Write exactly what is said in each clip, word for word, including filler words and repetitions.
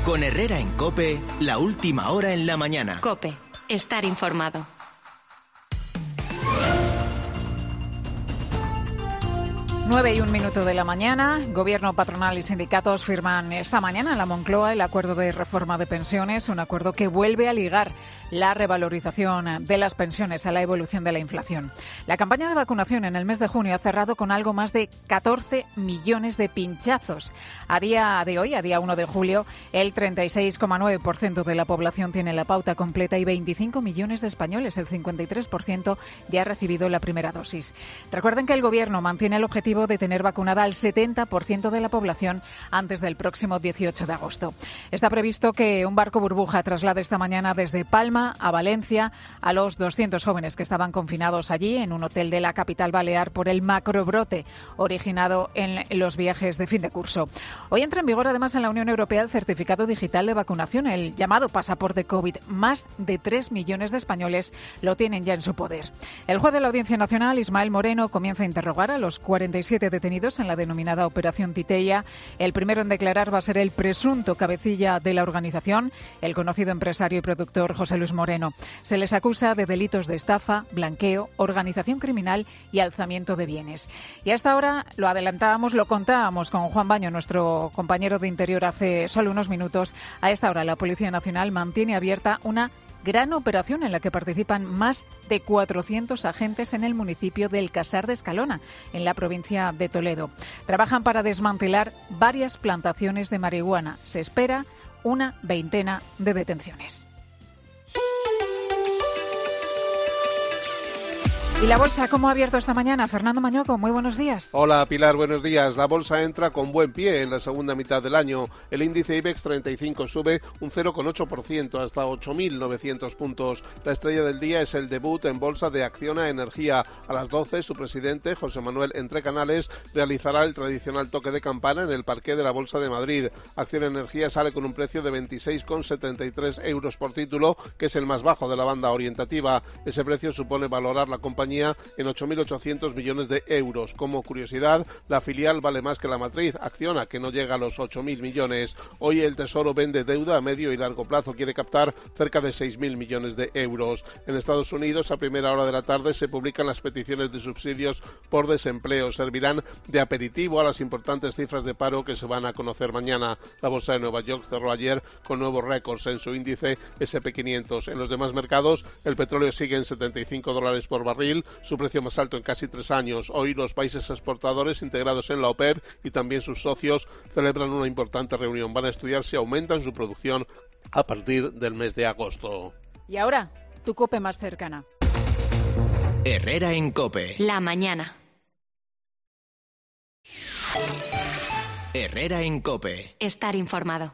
Con Herrera en COPE, la última hora en la mañana. COPE, estar informado. Nueve y un minuto de la mañana. Gobierno, patronal y sindicatos firman esta mañana en la Moncloa el acuerdo de reforma de pensiones, un acuerdo que vuelve a ligar la revalorización de las pensiones a la evolución de la inflación. La campaña de vacunación en el mes de junio ha cerrado con algo más de catorce millones de pinchazos. A día de hoy, a día uno de julio, el treinta y seis coma nueve por ciento de la población tiene la pauta completa y veinticinco millones de españoles, el cincuenta y tres por ciento, ya ha recibido la primera dosis. Recuerden que el Gobierno mantiene el objetivo de tener vacunada al setenta por ciento de la población antes del próximo dieciocho de agosto. Está previsto que un barco burbuja traslade esta mañana desde Palma a Valencia a los doscientos jóvenes que estaban confinados allí en un hotel de la capital balear por el macrobrote originado en los viajes de fin de curso. Hoy entra en vigor además en la Unión Europea el certificado digital de vacunación, el llamado pasaporte COVID. Más de tres millones de españoles lo tienen ya en su poder. El juez de la Audiencia Nacional, Ismael Moreno, comienza a interrogar a los cuarenta y siete detenidos en la denominada Operación Titella. El primero en declarar va a ser el presunto cabecilla de la organización, el conocido empresario y productor José Luis Moreno. Se les acusa de delitos de estafa, blanqueo, organización criminal y alzamiento de bienes. Y hasta ahora lo adelantábamos, lo contábamos con Juan Baño, nuestro compañero de Interior, hace solo unos minutos. A esta hora la Policía Nacional mantiene abierta una gran operación en la que participan más de cuatrocientos agentes en el municipio del Casar de Escalona, en la provincia de Toledo. Trabajan para desmantelar varias plantaciones de marihuana. Se espera una veintena de detenciones. ¿Y la bolsa cómo ha abierto esta mañana? Fernando Mañueco, muy buenos días. Hola Pilar, buenos días. La bolsa entra con buen pie en la segunda mitad del año. El índice IBEX treinta y cinco sube un cero coma ocho por ciento hasta ocho mil novecientos puntos. La estrella del día es el debut en bolsa de Acciona Energía. A las doce, su presidente, José Manuel Entrecanales, realizará el tradicional toque de campana en el parqué de la Bolsa de Madrid. Acciona Energía sale con un precio de veintiséis coma setenta y tres euros por título, que es el más bajo de la banda orientativa. Ese precio supone valorar la compañía en ocho mil ochocientos millones de euros. Como curiosidad, la filial vale más que la matriz, Acciona, que no llega a los ocho mil millones. Hoy el Tesoro vende deuda a medio y largo plazo, quiere captar cerca de seis mil millones de euros. En Estados Unidos, a primera hora de la tarde, se publican las peticiones de subsidios por desempleo. Servirán de aperitivo a las importantes cifras de paro que se van a conocer mañana. La bolsa de Nueva York cerró ayer con nuevos récords en su índice ese and pe quinientos. En los demás mercados, el petróleo sigue en setenta y cinco dólares por barril, su precio más alto en casi tres años. Hoy los países exportadores integrados en la OPEP y también sus socios celebran una importante reunión. Van a estudiar si aumentan su producción a partir del mes de agosto. Y ahora, tu COPE más cercana. Herrera en COPE. La mañana. Herrera en COPE. Estar informado.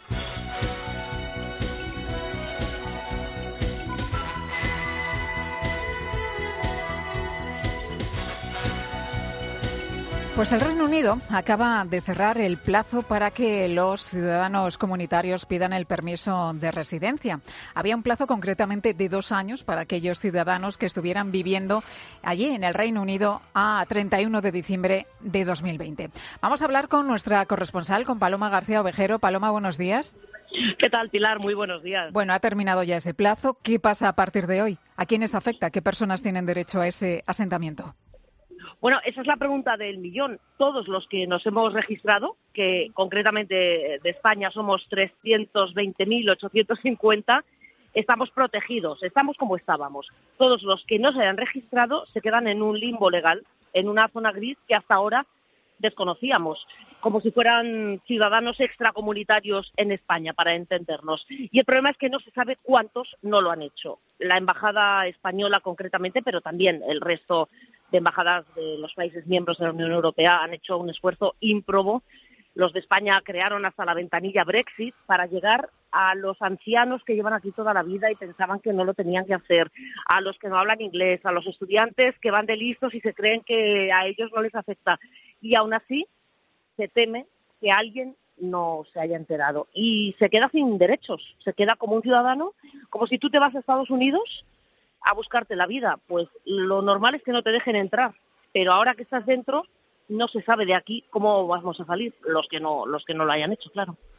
Pues el Reino Unido acaba de cerrar el plazo para que los ciudadanos comunitarios pidan el permiso de residencia. Había un plazo concretamente de dos años para aquellos ciudadanos que estuvieran viviendo allí en el Reino Unido a treinta y uno de diciembre de dos mil veinte. Vamos a hablar con nuestra corresponsal, con Paloma García Ovejero. Paloma, buenos días. ¿Qué tal, Pilar? Muy buenos días. Bueno, ha terminado ya ese plazo. ¿Qué pasa a partir de hoy? ¿A quiénes afecta? ¿Qué personas tienen derecho a ese asentamiento? Bueno, esa es la pregunta del millón. Todos los que nos hemos registrado, que concretamente de España somos trescientos veinte mil ochocientos cincuenta, estamos protegidos, estamos como estábamos. Todos los que no se hayan registrado se quedan en un limbo legal, en una zona gris que hasta ahora desconocíamos, como si fueran ciudadanos extracomunitarios en España, para entendernos. Y el problema es que no se sabe cuántos no lo han hecho. La embajada española concretamente, pero también el resto de embajadas de los países miembros de la Unión Europea han hecho un esfuerzo ímprobo. Los de España crearon hasta la ventanilla Brexit para llegar a los ancianos que llevan aquí toda la vida y pensaban que no lo tenían que hacer, a los que no hablan inglés, a los estudiantes que van de listos y se creen que a ellos no les afecta. Y aún así se teme que alguien no se haya enterado y se queda sin derechos, se queda como un ciudadano, como si tú te vas a Estados Unidos a buscarte la vida. Pues lo normal es que no te dejen entrar, pero ahora que estás dentro no se sabe de aquí cómo vamos a salir, los que no los que no lo hayan hecho, claro.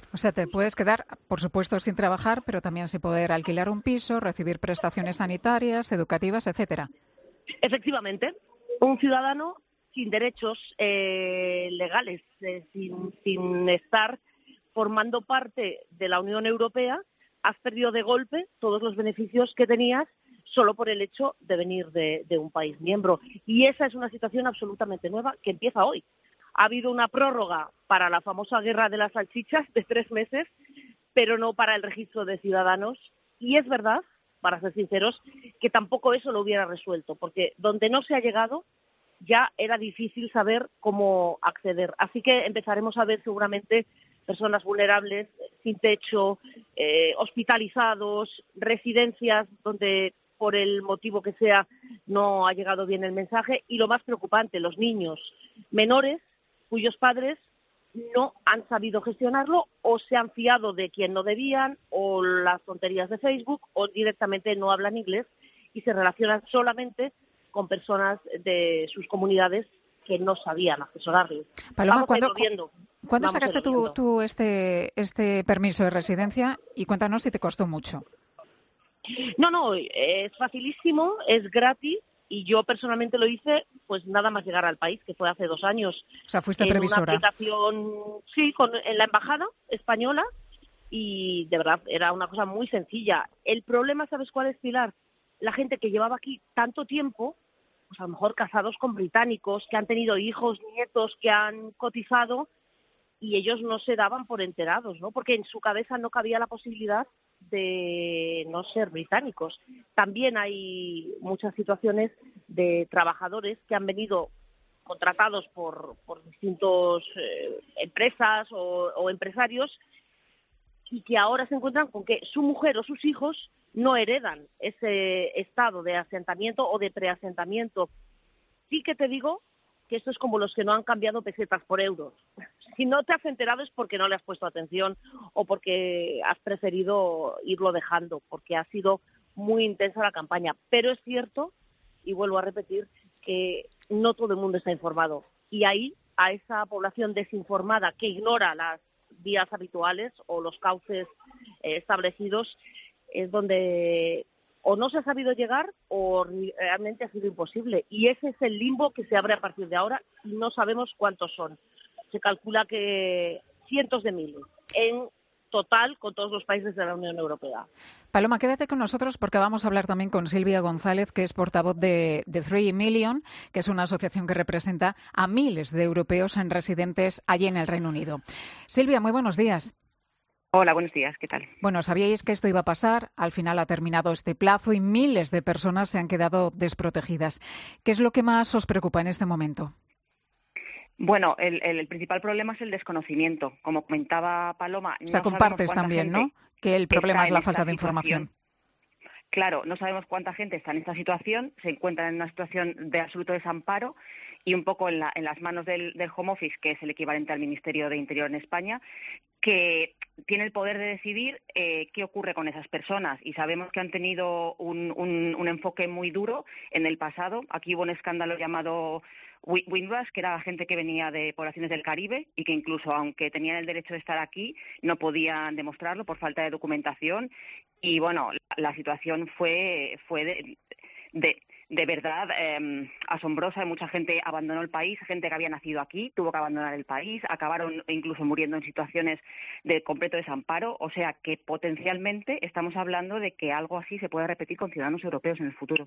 O sea, te puedes quedar, por supuesto, sin trabajar, pero también sin poder alquilar un piso, recibir prestaciones sanitarias, educativas, etcétera. Efectivamente, un ciudadano sin derechos eh, legales, eh, sin, sin estar formando parte de la Unión Europea, has perdido de golpe todos los beneficios que tenías solo por el hecho de venir de, de un país miembro. Y esa es una situación absolutamente nueva que empieza hoy. Ha habido una prórroga para la famosa guerra de las salchichas de tres meses, pero no para el registro de ciudadanos. Y es verdad, para ser sinceros, que tampoco eso lo hubiera resuelto, porque donde no se ha llegado ya era difícil saber cómo acceder. Así que empezaremos a ver seguramente personas vulnerables, sin techo, eh, hospitalizados, residencias donde por el motivo que sea no ha llegado bien el mensaje, y lo más preocupante, los niños menores cuyos padres no han sabido gestionarlo o se han fiado de quien no debían, o las tonterías de Facebook, o directamente no hablan inglés y se relacionan solamente con personas de sus comunidades que no sabían asesorarles. Paloma, Vamos ¿cuándo, a irlo viendo. ¿cuándo Vamos sacaste a irlo tú, viendo. tú este, este permiso de residencia? Y cuéntanos si te costó mucho. No, no, es facilísimo, es gratis, y yo personalmente lo hice pues nada más llegar al país, que fue hace dos años. O sea, fuiste en previsora. una aplicación, sí, con, en la embajada española, y de verdad era una cosa muy sencilla. El problema, ¿sabes cuál es, Pilar? La gente que llevaba aquí tanto tiempo, pues a lo mejor casados con británicos, que han tenido hijos, nietos, que han cotizado, y ellos no se daban por enterados, ¿no? Porque en su cabeza no cabía la posibilidad de no ser británicos. También hay muchas situaciones de trabajadores que han venido contratados por, por distintas eh, empresas o, o empresarios, y que ahora se encuentran con que su mujer o sus hijos no heredan ese estado de asentamiento o de preasentamiento. Sí que te digo que esto es como los que no han cambiado pesetas por euros. Si no te has enterado es porque no le has puesto atención o porque has preferido irlo dejando, porque ha sido muy intensa la campaña. Pero es cierto, y vuelvo a repetir, que no todo el mundo está informado. Y ahí, a esa población desinformada que ignora las vías habituales o los cauces eh, establecidos, es donde o no se ha sabido llegar o realmente ha sido imposible. Y ese es el limbo que se abre a partir de ahora, y no sabemos cuántos son. Se calcula que cientos de miles en total con todos los países de la Unión Europea. Paloma, quédate con nosotros porque vamos a hablar también con Silvia González, que es portavoz de, de Three Million, que es una asociación que representa a miles de europeos en residentes allí en el Reino Unido. Silvia, muy buenos días. Hola, buenos días, ¿qué tal? Bueno, sabíais que esto iba a pasar, al final ha terminado este plazo y miles de personas se han quedado desprotegidas. ¿Qué es lo que más os preocupa en este momento? Bueno, el, el, el principal problema es el desconocimiento. Como comentaba Paloma, o sea, no compartes también, ¿no? Que el problema es la falta de información. Claro, no sabemos cuánta gente está en esta situación, se encuentra en una situación de absoluto desamparo y un poco en, la, en las manos del, del Home Office, que es el equivalente al Ministerio de Interior en España, que tiene el poder de decidir eh, qué ocurre con esas personas. Y sabemos que han tenido un, un, un enfoque muy duro en el pasado. Aquí hubo un escándalo llamado Windrush, que era gente que venía de poblaciones del Caribe y que incluso, aunque tenían el derecho de estar aquí, no podían demostrarlo por falta de documentación. Y bueno, la, la situación fue, fue de, de de verdad eh, asombrosa. Mucha gente abandonó el país, gente que había nacido aquí tuvo que abandonar el país, acabaron incluso muriendo en situaciones de completo desamparo. O sea que potencialmente estamos hablando de que algo así se puede repetir con ciudadanos europeos en el futuro.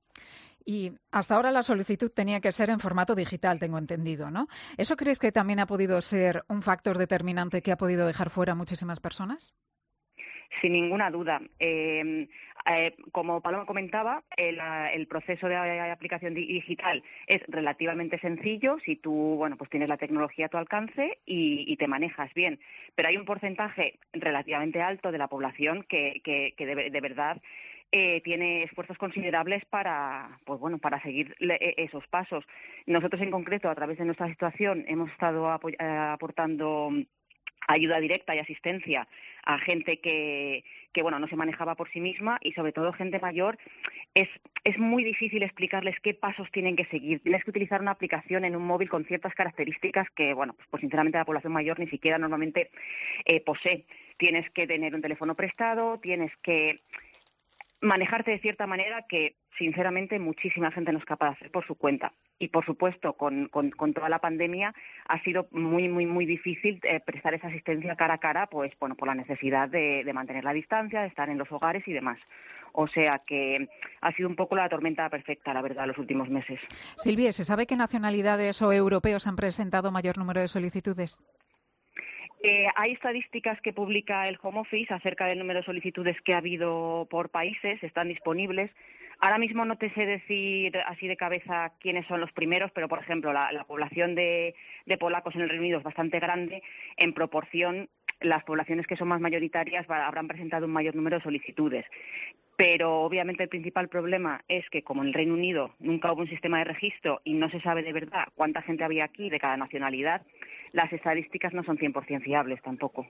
Y hasta ahora la solicitud tenía que ser en formato digital, tengo entendido, ¿no? ¿Eso crees que también ha podido ser un factor determinante que ha podido dejar fuera a muchísimas personas? Sin ninguna duda. Eh, eh, como Paloma comentaba, el, el proceso de aplicación digital es relativamente sencillo si tú, bueno, pues tienes la tecnología a tu alcance y, y te manejas bien. Pero hay un porcentaje relativamente alto de la población que, que, que de, de verdad eh, tiene esfuerzos considerables para, pues bueno, para seguir esos pasos. Nosotros en concreto, a través de nuestra situación, hemos estado apoy- aportando ayuda directa y asistencia a gente que, que bueno, no se manejaba por sí misma y sobre todo gente mayor es, es muy difícil explicarles qué pasos tienen que seguir. Tienes que utilizar una aplicación en un móvil con ciertas características que, bueno, pues, pues sinceramente la población mayor ni siquiera normalmente eh, posee. Tienes que tener un teléfono prestado, tienes que manejarte de cierta manera que, sinceramente, muchísima gente no es capaz de hacer por su cuenta. Y, por supuesto, con, con, con toda la pandemia ha sido muy, muy, muy difícil eh, prestar esa asistencia cara a cara, pues, bueno, por la necesidad de, de mantener la distancia, de estar en los hogares y demás. O sea que ha sido un poco la tormenta perfecta, la verdad, los últimos meses. Silvia, ¿se sabe qué nacionalidades o europeos han presentado mayor número de solicitudes? Eh, hay estadísticas que publica el Home Office acerca del número de solicitudes que ha habido por países, están disponibles. Ahora mismo no te sé decir así de cabeza quiénes son los primeros, pero, por ejemplo, la, la población de, de polacos en el Reino Unido es bastante grande. En proporción, las poblaciones que son más mayoritarias va, habrán presentado un mayor número de solicitudes. Pero, obviamente, el principal problema es que, como en el Reino Unido nunca hubo un sistema de registro y no se sabe de verdad cuánta gente había aquí de cada nacionalidad, las estadísticas no son cien por ciento fiables tampoco.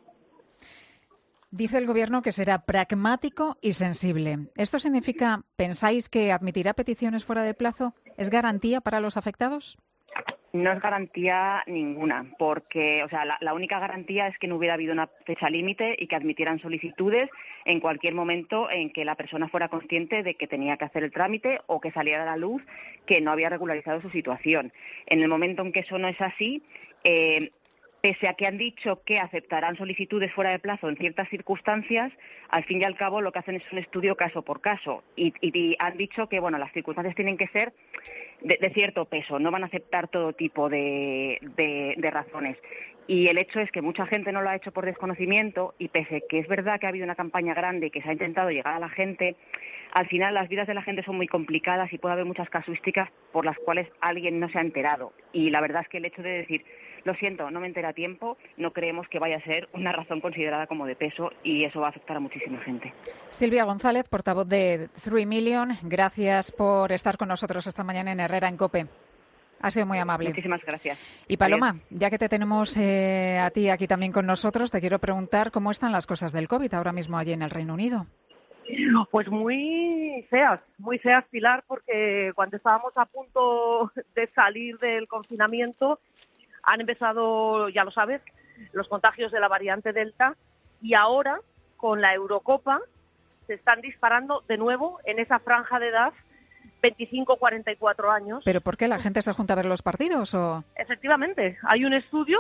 Dice el Gobierno que será pragmático y sensible. ¿Esto significa, pensáis, que admitirá peticiones fuera de plazo? ¿Es garantía para los afectados? No es garantía ninguna, porque, o sea, la, la única garantía es que no hubiera habido una fecha límite y que admitieran solicitudes en cualquier momento en que la persona fuera consciente de que tenía que hacer el trámite o que saliera a la luz que no había regularizado su situación. En el momento en que eso no es así, eh, pese a que han dicho que aceptarán solicitudes fuera de plazo en ciertas circunstancias, al fin y al cabo lo que hacen es un estudio caso por caso y, y, y han dicho que, bueno, las circunstancias tienen que ser de, de cierto peso, no van a aceptar todo tipo de, de, de razones. Y el hecho es que mucha gente no lo ha hecho por desconocimiento y pese a que es verdad que ha habido una campaña grande y que se ha intentado llegar a la gente, al final las vidas de la gente son muy complicadas y puede haber muchas casuísticas por las cuales alguien no se ha enterado. Y la verdad es que el hecho de decir, lo siento, no me enteré a tiempo, no creemos que vaya a ser una razón considerada como de peso y eso va a afectar a muchísima gente. Silvia González, portavoz de Three Million, gracias por estar con nosotros esta mañana en Herrera en COPE. Ha sido muy amable. Muchísimas gracias. Y Paloma, ya que te tenemos eh, a ti aquí también con nosotros, te quiero preguntar cómo están las cosas del COVID ahora mismo allí en el Reino Unido. Pues muy feas, muy feas, Pilar, porque cuando estábamos a punto de salir del confinamiento han empezado, ya lo sabes, los contagios de la variante Delta y ahora, con la Eurocopa, se están disparando de nuevo en esa franja de edad veinticinco a cuarenta y cuatro años. ¿Pero por qué? ¿La gente se junta a ver los partidos o...? Efectivamente, hay un estudio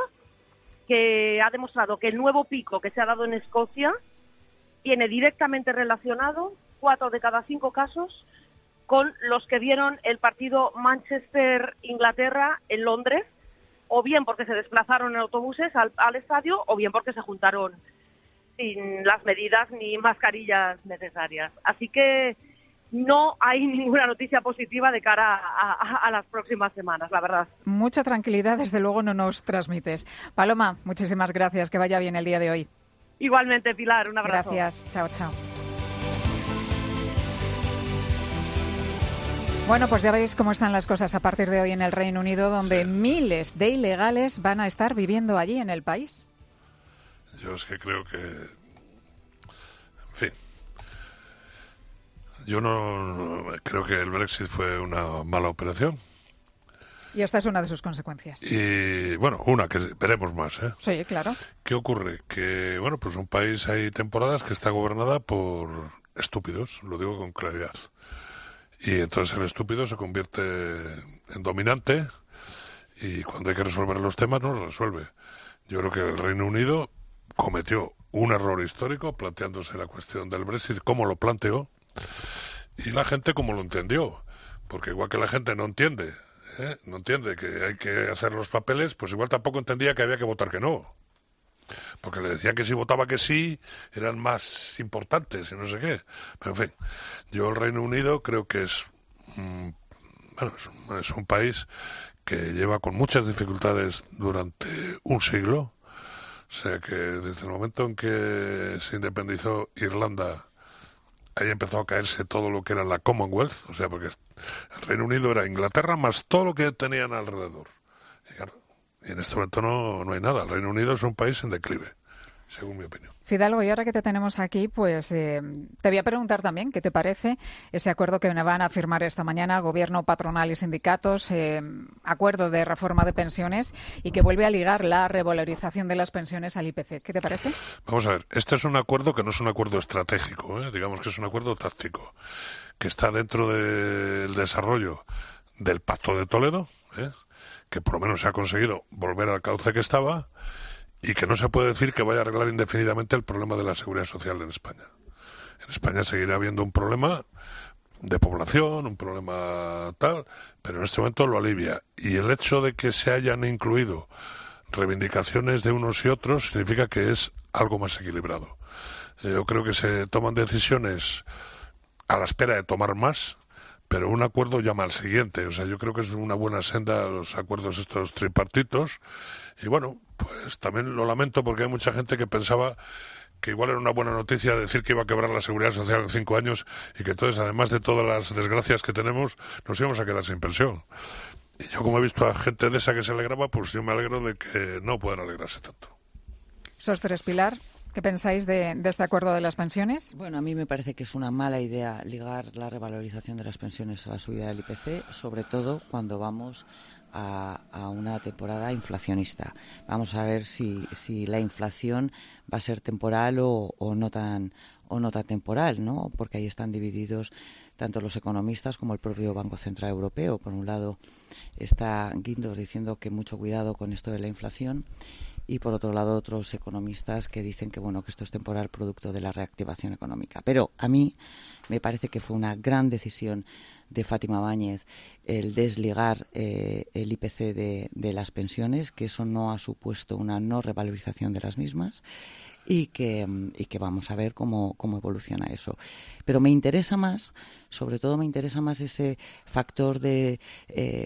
que ha demostrado que el nuevo pico que se ha dado en Escocia tiene directamente relacionado cuatro de cada cinco casos con los que vieron el partido Manchester-Inglaterra en Londres, o bien porque se desplazaron en autobuses al, al estadio, o bien porque se juntaron sin las medidas ni mascarillas necesarias. Así que no hay ninguna noticia positiva de cara a, a, a las próximas semanas, la verdad. Mucha tranquilidad, desde luego, no nos transmites. Paloma, muchísimas gracias. Que vaya bien el día de hoy. Igualmente, Pilar, un abrazo. Gracias. Chao, chao. Bueno, pues ya veis cómo están las cosas a partir de hoy en el Reino Unido, donde sí. miles de ilegales van a estar viviendo allí en el país. Yo es que creo que... En fin... Yo no, no creo que el Brexit fue una mala operación. Y esta es una de sus consecuencias. Y, bueno, una que veremos más, ¿eh? Sí, claro. ¿Qué ocurre? Que, bueno, pues un país hay temporadas que está gobernada por estúpidos, lo digo con claridad. Y entonces el estúpido se convierte en dominante y cuando hay que resolver los temas no los resuelve. Yo creo que el Reino Unido cometió un error histórico planteándose la cuestión del Brexit, cómo lo planteó, y la gente como lo entendió, porque igual que la gente no entiende, ¿eh? no entiende que hay que hacer los papeles, pues igual tampoco entendía que había que votar que no, porque le decían que si votaba que sí eran más importantes y no sé qué. Pero en fin, yo el Reino Unido creo que es mm, bueno, es un, es un país que lleva con muchas dificultades durante un siglo, o sea que desde el momento en que se independizó Irlanda, ahí empezó a caerse todo lo que era la Commonwealth, o sea, porque el Reino Unido era Inglaterra más todo lo que tenían alrededor. Y, claro, y en este momento no, no hay nada. El Reino Unido es un país en declive. según mi opinión. Fidalgo, y ahora que te tenemos aquí, pues eh, te voy a preguntar también qué te parece ese acuerdo que van a firmar esta mañana Gobierno, patronal y sindicatos, eh, acuerdo de reforma de pensiones y que vuelve a ligar la revalorización de las pensiones al I P C. ¿Qué te parece? Vamos a ver, este es un acuerdo que no es un acuerdo estratégico, ¿eh? Digamos que es un acuerdo táctico, que está dentro del desarrollo del Pacto de Toledo, ¿eh? Que por lo menos se ha conseguido volver al cauce que estaba, y que no se puede decir que vaya a arreglar indefinidamente el problema de la seguridad social en España. En España seguirá habiendo un problema de población, un problema tal, pero en este momento lo alivia. Y el hecho de que se hayan incluido reivindicaciones de unos y otros significa que es algo más equilibrado. Yo creo que se toman decisiones a la espera de tomar más, pero un acuerdo llama al siguiente. O sea, yo creo que es una buena senda los acuerdos estos tripartitos. Y bueno, pues también lo lamento porque hay mucha gente que pensaba que igual era una buena noticia decir que iba a quebrar la seguridad social en cinco años y que entonces, además de todas las desgracias que tenemos, nos íbamos a quedar sin pensión. Y yo, como he visto a gente de esa que se alegraba, pues yo me alegro de que no puedan alegrarse tanto. Sostres, Pilar, ¿qué pensáis de, de este acuerdo de las pensiones? Bueno, a mí me parece que es una mala idea ligar la revalorización de las pensiones a la subida del I P C, sobre todo cuando vamos a, a una temporada inflacionista. Vamos a ver si, si la inflación va a ser temporal o, o no tan o no tan temporal, ¿no? Porque ahí están divididos tanto los economistas como el propio Banco Central Europeo. Por un lado está Guindos diciendo que mucho cuidado con esto de la inflación, y por otro lado otros economistas que dicen que bueno que esto es temporal producto de la reactivación económica. Pero a mí me parece que fue una gran decisión de Fátima Báñez el desligar eh, el I P C de, de las pensiones, que eso no ha supuesto una no revalorización de las mismas, y que, y que vamos a ver cómo, cómo evoluciona eso. Pero me interesa más, sobre todo me interesa más ese factor de, eh,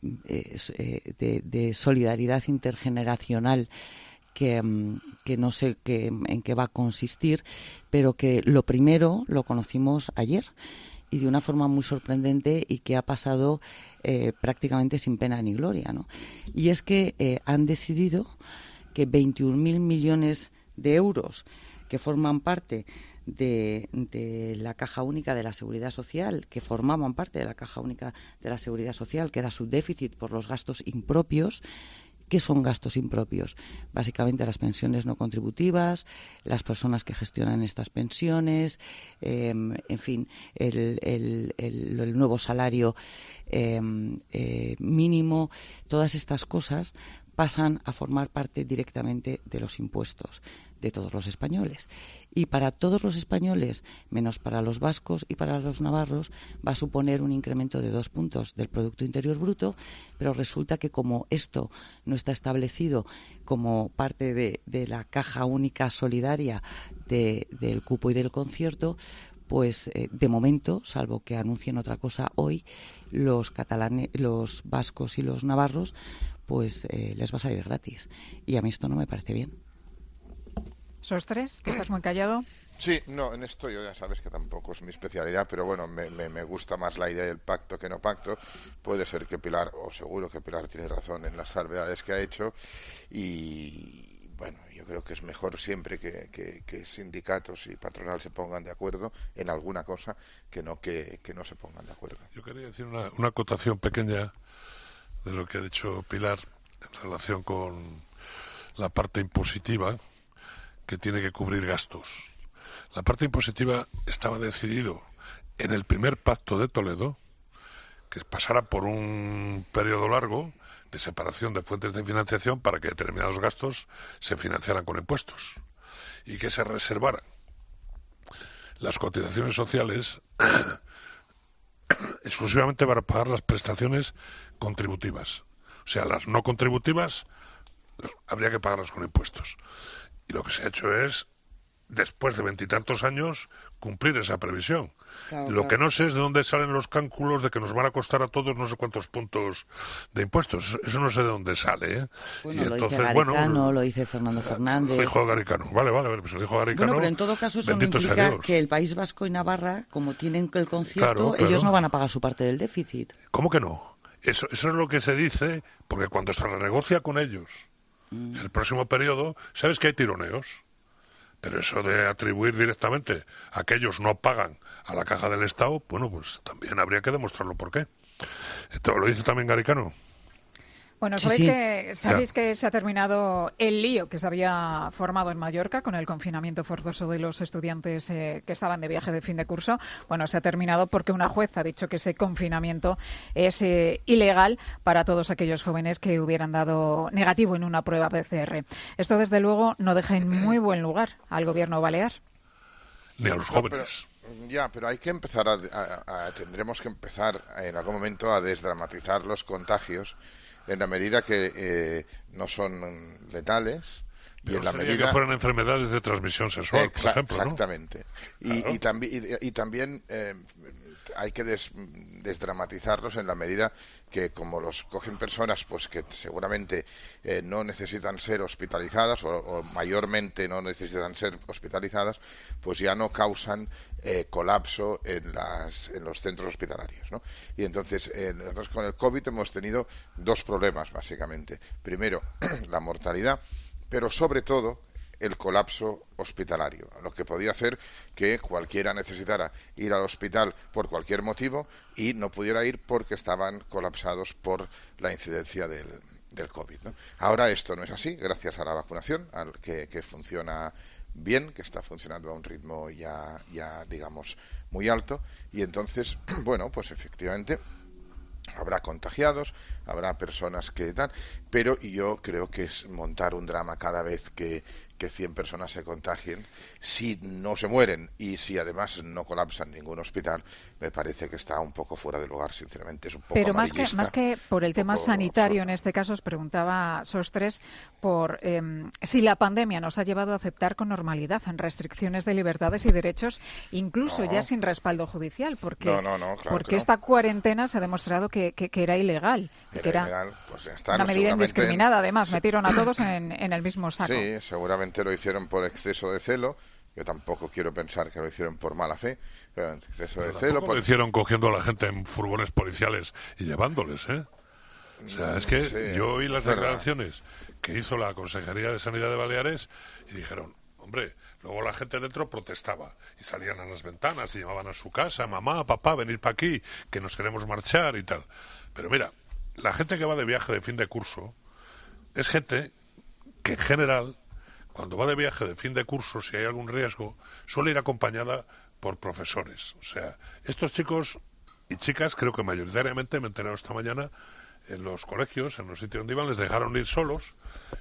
eh, de, de solidaridad intergeneracional que, que no sé qué, en qué va a consistir, pero que lo primero lo conocimos ayer y de una forma muy sorprendente y que ha pasado eh, prácticamente sin pena ni gloria, ¿no? Y es que eh, han decidido que veintiún mil millones de euros que forman parte de, de la Caja Única de la Seguridad Social, que formaban parte de la Caja Única de la Seguridad Social, que era su déficit por los gastos impropios. ¿Qué son gastos impropios? Básicamente las pensiones no contributivas, las personas que gestionan estas pensiones, eh, en fin, el, el, el, el nuevo salario eh, eh, mínimo, todas estas cosas pasan a formar parte directamente de los impuestos de todos los españoles. Y para todos los españoles, menos para los vascos y para los navarros, va a suponer un incremento de dos puntos del Producto Interior Bruto, pero resulta que como esto no está establecido como parte de, de la caja única solidaria de, del cupo y del concierto, pues eh, de momento, salvo que anuncien otra cosa hoy, los catalanes, los vascos y los navarros, pues eh, les va a salir gratis. Y a mí esto no me parece bien. Sostres, que estás muy callado. Sí, no, en esto yo ya sabes que tampoco es mi especialidad, pero bueno, me, me, me gusta más la idea del pacto que no pacto. Puede ser que Pilar, o seguro que Pilar tiene razón en las salvedades que ha hecho, y bueno, yo creo que es mejor siempre que, que, que sindicatos y patronal se pongan de acuerdo en alguna cosa que no que, que no se pongan de acuerdo. Yo quería decir una, una acotación pequeña de lo que ha dicho Pilar en relación con la parte impositiva que tiene que cubrir gastos. La parte impositiva estaba decidido en el primer pacto de Toledo que pasara por un periodo largo de separación de fuentes de financiación para que determinados gastos se financiaran con impuestos y que se reservaran las cotizaciones sociales exclusivamente para pagar las prestaciones contributivas. O sea, las no contributivas habría que pagarlas con impuestos. Y lo que se ha hecho es, después de veintitantos años, cumplir esa previsión. Claro, lo claro. que no sé es de dónde salen los cálculos de que nos van a costar a todos no sé cuántos puntos de impuestos. Eso, eso no sé de dónde sale, ¿eh? Bueno, y lo entonces, dice Garicano, bueno, lo dice Fernando Fernández. Lo dijo Garicano. Vale, vale, pues lo dijo Garicano. Bueno, pero en todo caso eso no implica que el País Vasco y Navarra, como tienen el concierto, claro, claro. ellos no van a pagar su parte del déficit. ¿Cómo que no? Eso, eso es lo que se dice, porque cuando se renegocia con ellos mm. el próximo periodo, sabes que hay tironeos. Pero eso de atribuir directamente a que ellos no pagan a la caja del Estado, bueno, pues también habría que demostrarlo por qué. Esto lo dice también Garicano. Bueno, Sí, sabéis, sí. que, sabéis Ya. que se ha terminado el lío que se había formado en Mallorca con el confinamiento forzoso de los estudiantes eh, que estaban de viaje de fin de curso. Bueno, se ha terminado porque una juez ha dicho que ese confinamiento es eh, ilegal para todos aquellos jóvenes que hubieran dado negativo en una prueba P C R. Esto, desde luego, no deja en muy buen lugar al gobierno balear. Ni a los No, jóvenes. pero- ya, pero hay que empezar a, a- a- tendremos que empezar en algún momento a desdramatizar los contagios en la medida que eh, no son letales y Pero en la sería medida que fueran enfermedades de transmisión sexual, por Exa- ejemplo, ¿no? exactamente. Y, Claro. y, tambi- y- y también eh, hay que des- desdramatizarlos en la medida que, como los cogen personas pues que seguramente eh, no necesitan ser hospitalizadas o, o mayormente no necesitan ser hospitalizadas, pues ya no causan eh, colapso en, las, en los centros hospitalarios, ¿no? Y entonces, eh, nosotros con el COVID hemos tenido dos problemas, básicamente. Primero, la mortalidad, pero sobre todo el colapso hospitalario, lo que podía hacer que cualquiera necesitara ir al hospital por cualquier motivo y no pudiera ir porque estaban colapsados por la incidencia del, del COVID, ¿no? Ahora esto no es así, gracias a la vacunación, al que, que funciona bien, que está funcionando a un ritmo ya, ya digamos, muy alto, y entonces, bueno, pues efectivamente habrá contagiados, habrá personas que tal, pero yo creo que es montar un drama cada vez que, que cien personas se contagien. Si no se mueren y si además no colapsan ningún hospital, me parece que está un poco fuera de lugar, sinceramente. Es un poco Pero más que, amarillista, más que por el un tema poco sanitario, absurdo. en este caso, os preguntaba Sostres por eh, si la pandemia nos ha llevado a aceptar con normalidad en restricciones de libertades y derechos, incluso No. ya sin respaldo judicial, porque, No, no, no, claro porque que no. esta cuarentena se ha demostrado que, que, que era ilegal, y Era que era ilegal, pues ya está, una no, medida seguramente- indiscriminada. Además, metieron a todos en, en el mismo saco. Sí, seguramente lo hicieron por exceso de celo. Yo tampoco quiero pensar que lo hicieron por mala fe, pero exceso de celo. Tampoco por- lo hicieron cogiendo a la gente en furgones policiales y llevándoles, ¿eh? O sea, es que Sí, yo oí las es verdad. declaraciones que hizo la Consejería de Sanidad de Baleares y dijeron, hombre, luego la gente dentro protestaba y salían a las ventanas y llamaban a su casa, mamá, papá, venir para aquí, que nos queremos marchar y tal. Pero mira, la gente que va de viaje de fin de curso es gente que en general, cuando va de viaje de fin de curso, si hay algún riesgo, suele ir acompañada por profesores. O sea, estos chicos y chicas, creo que mayoritariamente, me he enterado esta mañana, en los colegios, en los sitios donde iban, les dejaron ir solos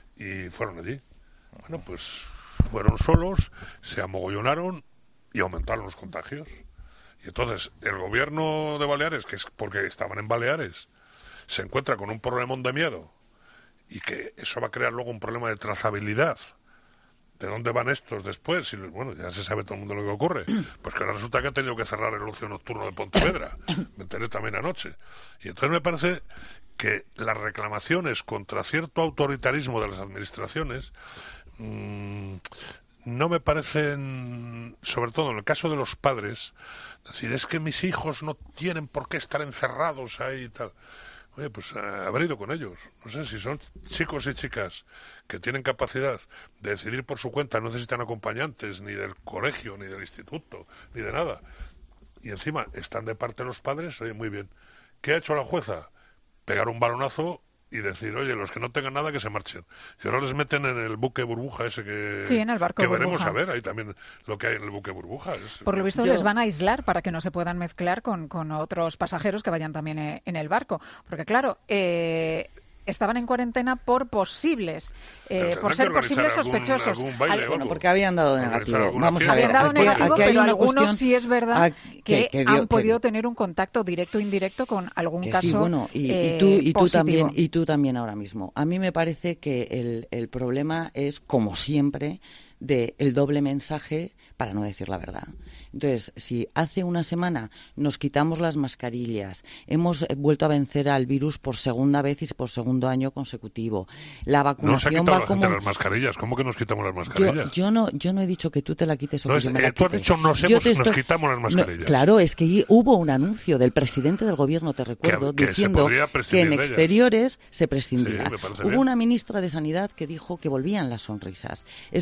y fueron allí. Bueno, pues fueron solos, se amogollonaron y aumentaron los contagios. Y entonces, el gobierno de Baleares, que es porque estaban en Baleares, se encuentra con un problemón de miedo y que eso va a crear luego un problema de trazabilidad. ¿De dónde van estos después? Y, bueno, ya se sabe todo el mundo lo que ocurre. Pues que ahora resulta que ha tenido que cerrar el ocio nocturno de Pontevedra. Me enteré también anoche. Y entonces me parece que las reclamaciones contra cierto autoritarismo de las administraciones mmm, no me parecen, sobre todo en el caso de los padres, decir, es que mis hijos no tienen por qué estar encerrados ahí y tal. Oye, pues eh, habré ido con ellos. No sé si son chicos y chicas que tienen capacidad de decidir por su cuenta, no necesitan acompañantes ni del colegio, ni del instituto, ni de nada. Y encima están de parte los padres, oye, muy bien. ¿Qué ha hecho la jueza? Pegar un balonazo y decir, oye, los que no tengan nada que se marchen. Y ahora les meten en el buque burbuja ese que, Sí, en el barco que veremos burbuja. a ver ahí también lo que hay en el buque burbuja. Es- Por lo visto Yo- les van a aislar para que no se puedan mezclar con, con otros pasajeros que vayan también eh, en el barco. Porque claro, eh, estaban en cuarentena por posibles, Pero eh, tendrán por que ser organizar posibles algún- sospechosos. algún baile Al- o Bueno, algo. porque habían dado Organizar negativo. alguna Vamos a fiesta. ver. Habían dado aquí- negativo, aquí hay pero una algunos cuestión- sí es verdad ah, que, que dio- han que- podido tener un contacto directo o indirecto con algún Que caso sí, bueno, y, y eh, tú, y tú positivo. también, y tú también ahora mismo. A mí me parece que el, el problema es, como siempre, de el doble mensaje para no decir la verdad. Entonces, si hace una semana nos quitamos las mascarillas, hemos eh, vuelto a vencer al virus por segunda vez y por segundo año consecutivo, la No se ha vacunación quitado va la como... gente las mascarillas. ¿Cómo que nos quitamos las Yo, mascarillas? yo no, yo no he dicho que tú te la quites o No, que es- yo me eh, la tú has quite. dicho, nos Yo hemos- te nos quitamos las no, mascarillas. claro, es que hubo un anuncio del presidente del gobierno, te recuerdo, que se diciendo podría que prescindir en de ellas. exteriores se prescindía. Sí, me parece Hubo bien. una ministra de Sanidad que dijo que volvían las sonrisas. Es decir,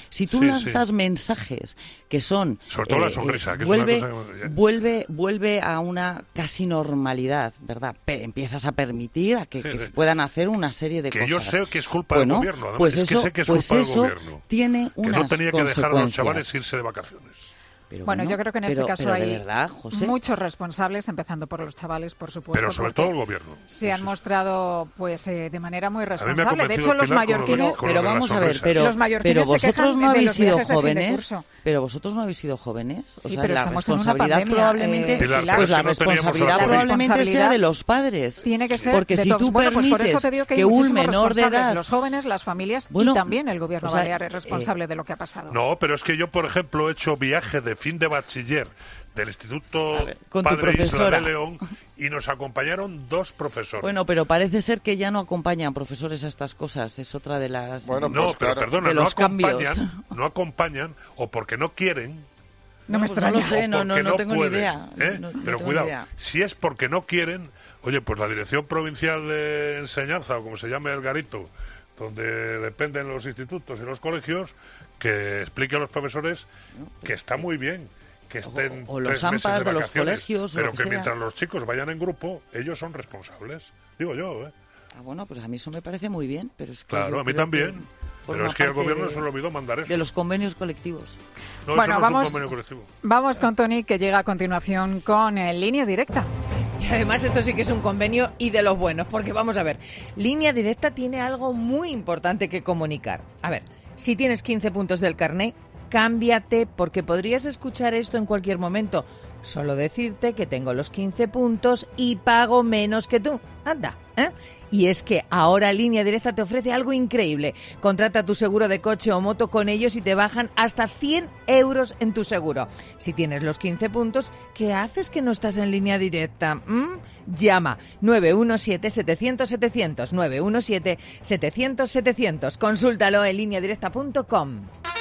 Si tú Sí, lanzas sí. mensajes que son... Sobre todo la eh, sonrisa, que vuelve, es una cosa que- vuelve, vuelve a una casi normalidad, ¿verdad? Pe- empiezas a permitir a que, Sí, que sí. se puedan hacer una serie de Que cosas. yo sé que es culpa Bueno, del gobierno, además. pues es que eso, sé que es pues culpa eso del gobierno. tiene Que unas no tenía que dejar a los consecuencias. chavales irse de vacaciones. Pero Bueno, yo creo que en este pero- caso pero de hay verdad, José. muchos responsables, empezando por los chavales, por supuesto. Pero sobre porque todo el gobierno. se han mostrado, pues, eh, de manera muy me ha responsable. De convencido hecho, los Pilar con lo de- mallorquines, con lo Pero de las vamos a ver, sonrisas. pero, Los mallorquines pero se vosotros quejan no de habéis los sido viajes de fin de jóvenes, curso. pero vosotros no habéis sido jóvenes. O Sí, sea, pero la estamos en una responsabilidad pandemia, probablemente, eh, Pilar, Pilar. pues pero la es que no teníamos responsabilidad la probablemente sea responsabilidad de los padres. Tiene que ser porque de si todos. tú Bueno, pues por permites eso te digo que, hay que un muchísimos menor de responsables, edad, los jóvenes, las familias Bueno, y también el gobierno o sea, balear es eh, responsable de lo que ha pasado. No, pero es que yo, por ejemplo, he hecho viaje de fin de bachiller del Instituto A ver, con tu Padre Isla profesora. de León y nos acompañaron dos profesores. Bueno, pero parece ser que ya no acompañan profesores a estas cosas. Es otra de las... Bueno, no, pues pero claro. perdona, de no los cambios. acompañan, no acompañan o porque no quieren. No me pues no lo extraña. sé, o no, no, porque no tengo ni pueden, idea. ¿eh? No- no Pero tengo cuidado, ni idea. si es porque no quieren, oye, pues la Dirección Provincial de Enseñanza, o como se llame el garito, donde dependen los institutos y los colegios, que explique a los profesores que está muy bien que estén O- o los tres meses AMPAs de de los vacaciones, colegios, o pero lo que que sea. mientras los chicos vayan en grupo, ellos son responsables. Digo yo, ¿eh? Ah, bueno, pues a mí eso me parece muy bien, pero es que Claro, yo a mí creo también. que Pero forma es que al parte gobierno de- se le olvidó mandar eso. de los convenios colectivos. No, Bueno, eso no vamos- es un convenio colectivo. Vamos con Tony, que llega a continuación con eh, Línea Directa. Y además esto sí que es un convenio y de los buenos, porque vamos a ver, Línea Directa tiene algo muy importante que comunicar. A ver, si tienes quince puntos del carné, cámbiate, porque podrías escuchar esto en cualquier momento. Solo decirte que tengo los quince puntos y pago menos que tú. Anda, ¿eh? Y es que ahora Línea Directa te ofrece algo increíble. Contrata tu seguro de coche o moto con ellos y te bajan hasta cien euros en tu seguro. Si tienes los quince puntos, ¿qué haces que no estás en Línea Directa? ¿Mm? Llama nueve uno siete, setecientos, setecientos, nueve uno siete, setecientos, setecientos. Consúltalo en línea directa punto com.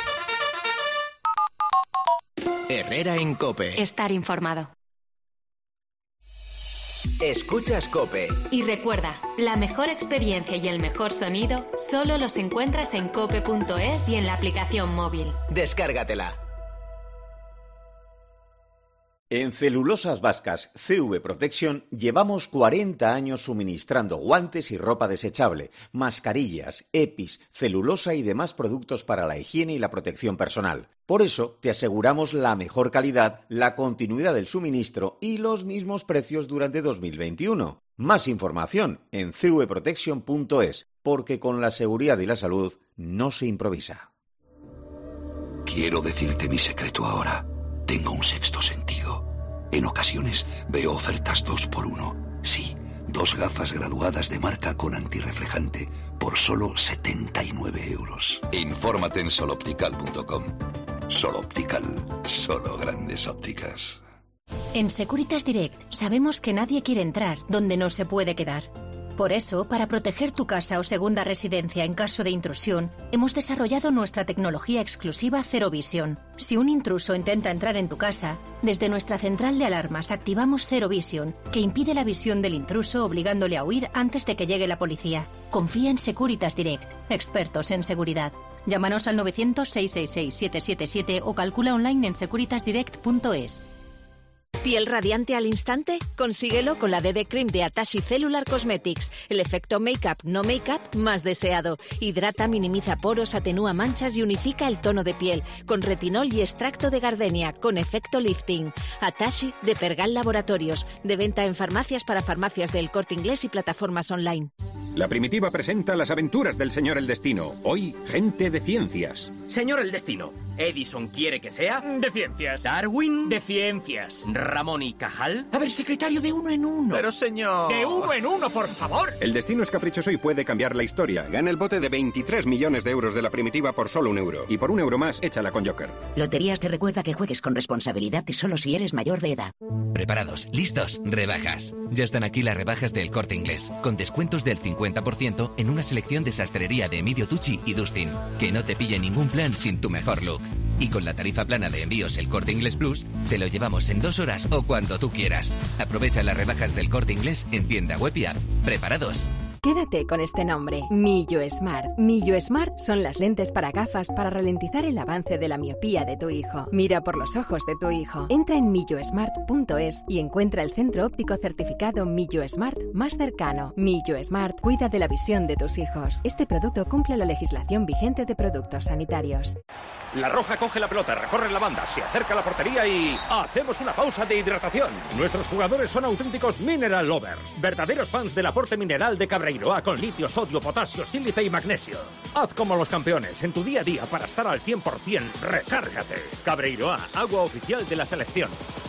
Herrera en COPE. Estar informado. Escuchas COPE. Y recuerda, la mejor experiencia y el mejor sonido solo los encuentras en cope punto es y en la aplicación móvil. Descárgatela. En Celulosas Vascas C V Protection llevamos cuarenta años suministrando guantes y ropa desechable, mascarillas, EPIs, celulosa y demás productos para la higiene y la protección personal. Por eso te aseguramos la mejor calidad, la continuidad del suministro y los mismos precios durante dos mil veintiuno. Más información en c v protection punto es, porque con la seguridad y la salud no se improvisa. Quiero decirte mi secreto ahora. Tengo un sexto sentido. En ocasiones veo ofertas dos por uno. Sí, dos gafas graduadas de marca con antirreflejante por solo setenta y nueve euros. Infórmate en soloptical punto com. Soloptical, solo grandes ópticas. En Securitas Direct sabemos que nadie quiere entrar donde no se puede quedar. Por eso, para proteger tu casa o segunda residencia en caso de intrusión, hemos desarrollado nuestra tecnología exclusiva Zero Vision. Si un intruso intenta entrar en tu casa, desde nuestra central de alarmas activamos Zero Vision, que impide la visión del intruso obligándole a huir antes de que llegue la policía. Confía en Securitas Direct, expertos en seguridad. Llámanos al novecientos, seiscientos sesenta y seis, setecientos setenta y siete o calcula online en securitas direct punto es. ¿Piel radiante al instante? Consíguelo con la B B Cream de Atashi Cellular Cosmetics. El efecto make-up, no make-up más deseado. Hidrata, minimiza poros, atenúa manchas y unifica el tono de piel. Con retinol y extracto de gardenia, con efecto lifting. Atashi de Pergal Laboratorios. De venta en farmacias para farmacias del Corte Inglés y plataformas online. La Primitiva presenta las aventuras del Señor el Destino. Hoy, gente de ciencias. Señor el Destino, Edison quiere que sea... De ciencias. Darwin... De ciencias. Ramón y Cajal... A ver, secretario, de uno en uno. Pero, señor... De uno en uno, por favor. El destino es caprichoso y puede cambiar la historia. Gana el bote de veintitrés millones de euros de la Primitiva por solo un euro. Y por un euro más, échala con Joker. Loterías te recuerda que juegues con responsabilidad y solo si eres mayor de edad. Preparados, listos, rebajas. Ya están aquí las rebajas del Corte Inglés, con descuentos del cincuenta por ciento en una selección de sastrería de Emilio Tucci y Dustin. Que no te pille ningún plan sin tu mejor look. Y con la tarifa plana de envíos El Corte Inglés Plus, te lo llevamos en dos horas o cuando tú quieras. Aprovecha las rebajas del Corte Inglés en tienda web y app. ¿Preparados? Quédate con este nombre, Millo Smart. Millo Smart son las lentes para gafas para ralentizar el avance de la miopía de tu hijo. Mira por los ojos de tu hijo. Entra en millo smart punto es y encuentra el centro óptico certificado Millo Smart más cercano. Millo Smart cuida de la visión de tus hijos. Este producto cumple la legislación vigente de productos sanitarios. La Roja coge la pelota, recorre la banda, se acerca a la portería y hacemos una pausa de hidratación. Nuestros jugadores son auténticos mineral lovers, verdaderos fans del aporte mineral de Cabreiroa con litio, sodio, potasio, sílice y magnesio. Haz como los campeones en tu día a día para estar al cien por ciento. Recárgate. Cabreiroa, agua oficial de la selección.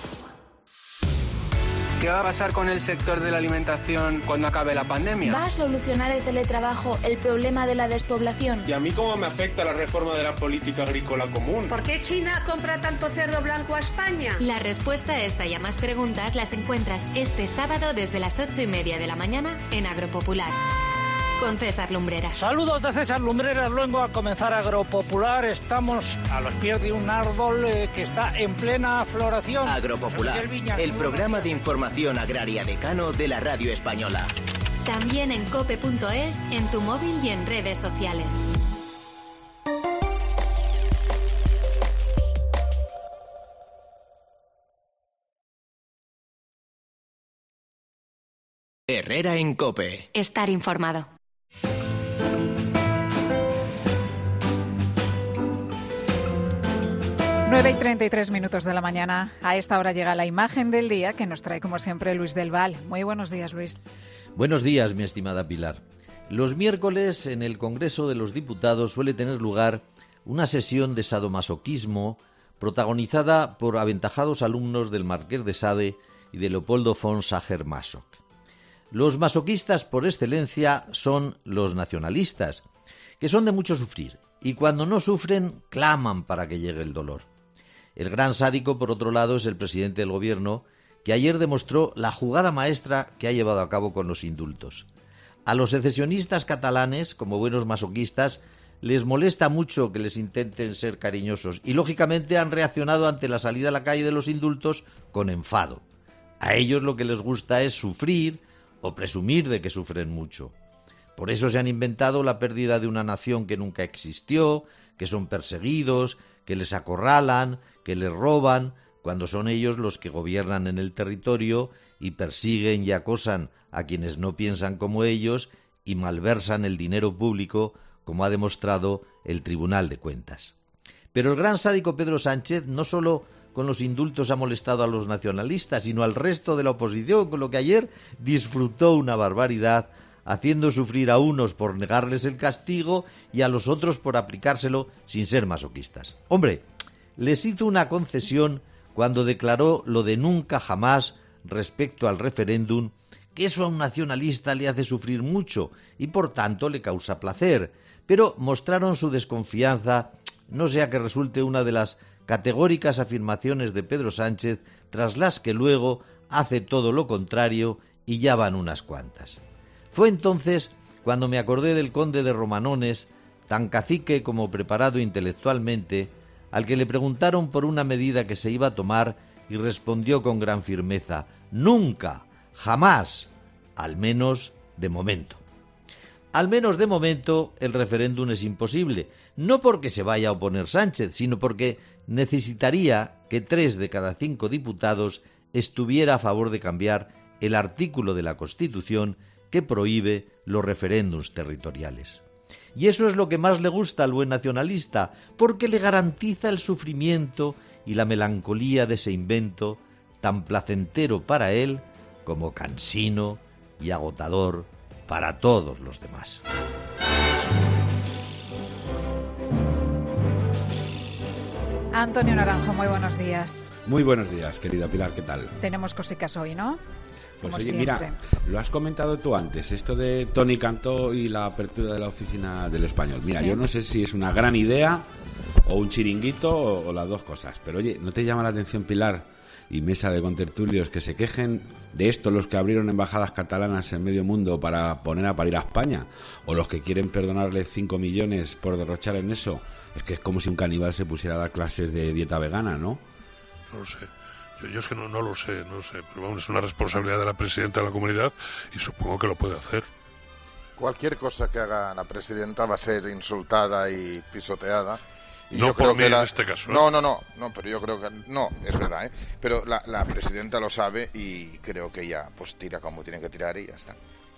¿Qué va a pasar con el sector de la alimentación cuando acabe la pandemia? ¿Va a solucionar el teletrabajo el problema de la despoblación? ¿Y a mí cómo me afecta la reforma de la política agrícola común? ¿Por qué China compra tanto cerdo blanco a España? La respuesta a esta y a más preguntas las encuentras este sábado desde las ocho y media de la mañana en Agropopular. Con César Lumbreras. Saludos de César Lumbreras, luego a comenzar Agropopular. Estamos a los pies de un árbol eh, que está en plena floración. Agropopular, el programa de información agraria decano de la radio española. También en cope punto es, en tu móvil y en redes sociales. Herrera en COPE. Estar informado. nueve y treinta y tres minutos de la mañana. A esta hora llega la imagen del día que nos trae, como siempre, Luis del Val. Muy buenos días, Luis. Buenos días, mi estimada Pilar. Los miércoles en el Congreso de los Diputados suele tener lugar una sesión de sadomasoquismo protagonizada por aventajados alumnos del Marqués de Sade y de Leopoldo von Sacher-Masoch. Los masoquistas por excelencia son los nacionalistas, que son de mucho sufrir, y cuando no sufren, claman para que llegue el dolor. El gran sádico, por otro lado, es el presidente del gobierno, que ayer demostró la jugada maestra que ha llevado a cabo con los indultos. A los secesionistas catalanes, como buenos masoquistas, les molesta mucho que les intenten ser cariñosos y, lógicamente, han reaccionado ante la salida a la calle de los indultos con enfado. A ellos lo que les gusta es sufrir o presumir de que sufren mucho. Por eso se han inventado la pérdida de una nación que nunca existió, que son perseguidos, que les acorralan, que les roban, cuando son ellos los que gobiernan en el territorio y persiguen y acosan a quienes no piensan como ellos y malversan el dinero público, como ha demostrado el Tribunal de Cuentas. Pero el gran sádico Pedro Sánchez no solo con los indultos ha molestado a los nacionalistas, sino al resto de la oposición, con lo que ayer disfrutó una barbaridad, haciendo sufrir a unos por negarles el castigo y a los otros por aplicárselo sin ser masoquistas. Hombre, les hizo una concesión cuando declaró lo de nunca jamás respecto al referéndum, que eso a un nacionalista le hace sufrir mucho y por tanto le causa placer, pero mostraron su desconfianza, no sea que resulte una de las categóricas afirmaciones de Pedro Sánchez, tras las que luego hace todo lo contrario y ya van unas cuantas. Fue entonces cuando me acordé del conde de Romanones, tan cacique como preparado intelectualmente, al que le preguntaron por una medida que se iba a tomar y respondió con gran firmeza: nunca, jamás, al menos de momento. Al menos de momento el referéndum es imposible, no porque se vaya a oponer Sánchez, sino porque necesitaría que tres de cada cinco diputados estuviera a favor de cambiar el artículo de la Constitución que prohíbe los referéndums territoriales. Y eso es lo que más le gusta al buen nacionalista, porque le garantiza el sufrimiento y la melancolía de ese invento, tan placentero para él como cansino y agotador para todos los demás. Antonio Naranjo, muy buenos días. Muy buenos días, querida Pilar, ¿qué tal? Tenemos cositas hoy, ¿no? Pues Como oye, siempre. mira, lo has comentado tú antes, esto de Toni Cantó y la apertura de la oficina del Español. Mira, Sí. yo no sé si es una gran idea o un chiringuito o, o las dos cosas, pero oye, ¿no te llama la atención, Pilar, y mesa de contertulios, que se quejen de esto los que abrieron embajadas catalanas en medio mundo para poner a parir a España, o los que quieren perdonarle cinco millones por derrochar en eso? Es que es como si un caníbal se pusiera a dar clases de dieta vegana, ¿no? No lo sé. Yo, yo es que no, no lo sé, no lo sé. Pero vamos, es una responsabilidad de la presidenta de la comunidad y supongo que lo puede hacer. cualquier cosa que haga la presidenta va a ser insultada y pisoteada. Y no yo por creo mí que la... en este caso. ¿eh? No, no, no, no, pero yo creo que no, es verdad, ¿eh? Pero la, la presidenta lo sabe y creo que ella pues tira como tiene que tirar y ya está.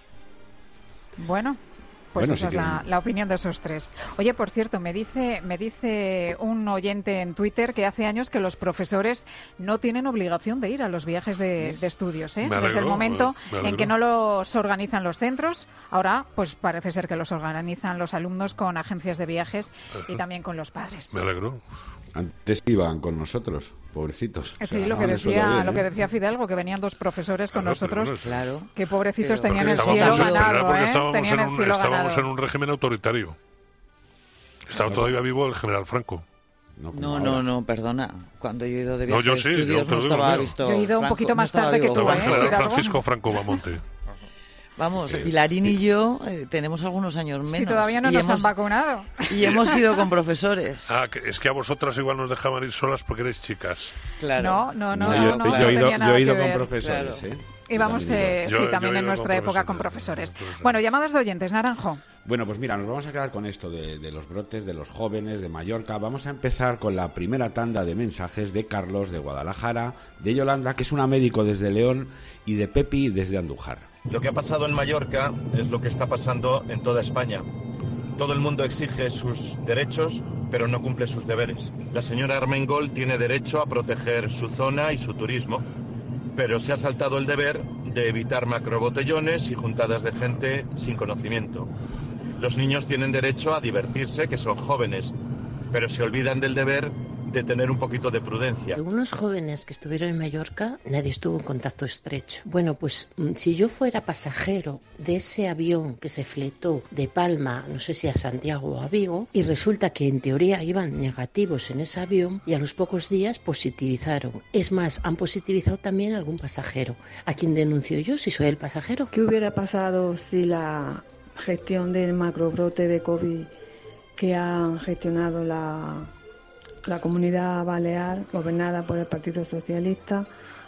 Bueno. Pues bueno, esa sí es la, la opinión de esos tres. Oye, por cierto, me dice me dice un oyente en Twitter que hace años que los profesores no tienen obligación de ir a los viajes de, de estudios. ¿eh? Me alegro, Desde el momento me alegro. en que no los organizan los centros, ahora pues parece ser que los organizan los alumnos con agencias de viajes y también con los padres. Me alegro. Antes iban con nosotros, pobrecitos. Sí, o sea, lo que decía bien, lo ¿eh? que decía Fidalgo, que venían dos profesores con Claro, nosotros, pero bueno, Claro. que pobrecitos Pero- tenían el Porque cielo estábamos, ganado, porque ¿eh? estábamos, Tenían en el un, cielo estábamos ganado. en un régimen autoritario. Estaba todavía vivo el general Franco. No, no, no, perdona. Cuando yo he ido de No, viaje yo de sí, yo estudios te lo no digo, estaba mío. visto Yo he ido un Franco, poquito no más estaba tarde que vivo tú, Estaba el ¿eh? general Fidalgo. Francisco Franco Bamonte. Vamos, Sí. Pilarín y yo eh, tenemos algunos años menos. Si todavía no y nos hemos, han vacunado. Y hemos ido con profesores. Ah, que es que a vosotras igual nos dejaban ir solas porque erais chicas. Claro. No, no, no, yo, no, no, yo no he ido, tenía yo nada he ido que con ver. profesores, Claro. ¿eh? Íbamos También de, digo. Yo- sí, yo también he en ido nuestra con época profesores, con profesores. profesores. Bueno, llamadas de oyentes, Naranjo. Bueno, pues mira, nos vamos a quedar con esto de, de los brotes, de los jóvenes, de Mallorca. Vamos a empezar con la primera tanda de mensajes de Carlos, de Guadalajara, de Yolanda, que es una médico desde León, y de Pepi desde Andújar. Lo que ha pasado en Mallorca es lo que está pasando en toda España. Todo el mundo exige sus derechos, pero no cumple sus deberes. La señora Armengol tiene derecho a proteger su zona y su turismo, pero se ha saltado el deber de evitar macrobotellones y juntadas de gente sin conocimiento. Los niños tienen derecho a divertirse, que son jóvenes, pero se olvidan del deber de tener un poquito de prudencia. De unos jóvenes que estuvieron en Mallorca, nadie estuvo en contacto estrecho. Bueno, pues mm, si yo fuera pasajero de ese avión que se fletó de Palma, no sé si a Santiago o a Vigo, y resulta que en teoría iban negativos en ese avión y a los pocos días positivizaron. Es más, han positivizado también a algún pasajero. ¿A quién denuncio yo si soy el pasajero? ¿Qué hubiera pasado si la gestión del macrobrote de COVID que han gestionado la, la Comunidad Balear, gobernada por el Partido Socialista,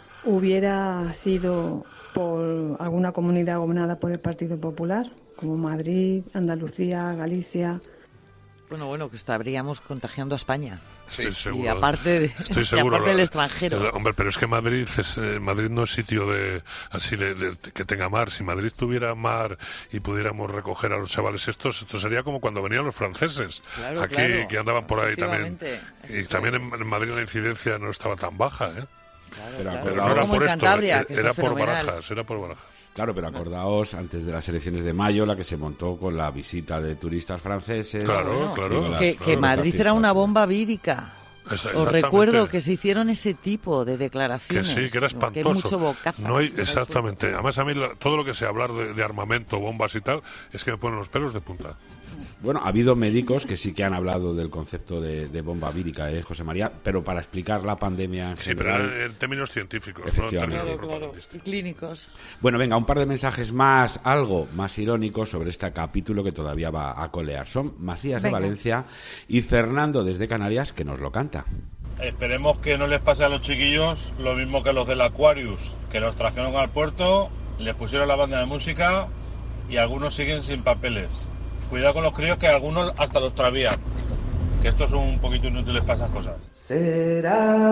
hubiera sido por alguna comunidad gobernada por el Partido Popular, como Madrid, Andalucía, Galicia? Bueno, bueno, que estaríamos contagiando a España. Estoy seguro. Y aparte, de, Estoy y seguro, aparte del la- extranjero. la- hombre, pero es que Madrid es eh, Madrid no es sitio de así de, de- que tenga mar. Si Madrid tuviera mar y pudiéramos recoger a los chavales estos, esto sería como cuando venían los franceses Claro, aquí claro. que andaban por ahí también. Efectivamente. Y también en, en Madrid la incidencia no estaba tan baja, ¿eh? Pero Pero acordaos- no era Como por en esto, Cantabria, eh, que era está por fenomenal. Barajas, era por Barajas. Claro, pero acordaos antes de las elecciones de mayo, la que se montó con la visita de turistas franceses. Claro, y con claro. las- Que, con que estas Madrid era fiestas. una bomba vírica. Esa- Os exactamente. recuerdo que se hicieron ese tipo de Que declaraciones. sí, que era Que hay espantoso. mucho bocaza. No hay, exactamente. Además, a mí la- todo lo que sea hablar de, de armamento, bombas y tal, es que me ponen los pelos de punta. Bueno, ha habido médicos que sí que han hablado del concepto de, de bomba vírica, ¿eh, José María? Pero para explicar la pandemia en Sí, pero general... en, en términos científicos, no en Efectivamente. términos Claro, claro. propagandísticos. Clínicos. Bueno, venga, un par de mensajes más, algo más irónicos sobre este capítulo que todavía va a colear. Son Macías de Venga. Valencia y Fernando desde Canarias, que nos lo canta. Esperemos que no les pase a los chiquillos lo mismo que a los del Aquarius, que los trajeron al puerto, les pusieron la banda de música y algunos siguen sin papeles. Cuidado con los críos, que algunos hasta los travían. Que estos son un poquito inútiles para esas cosas. Será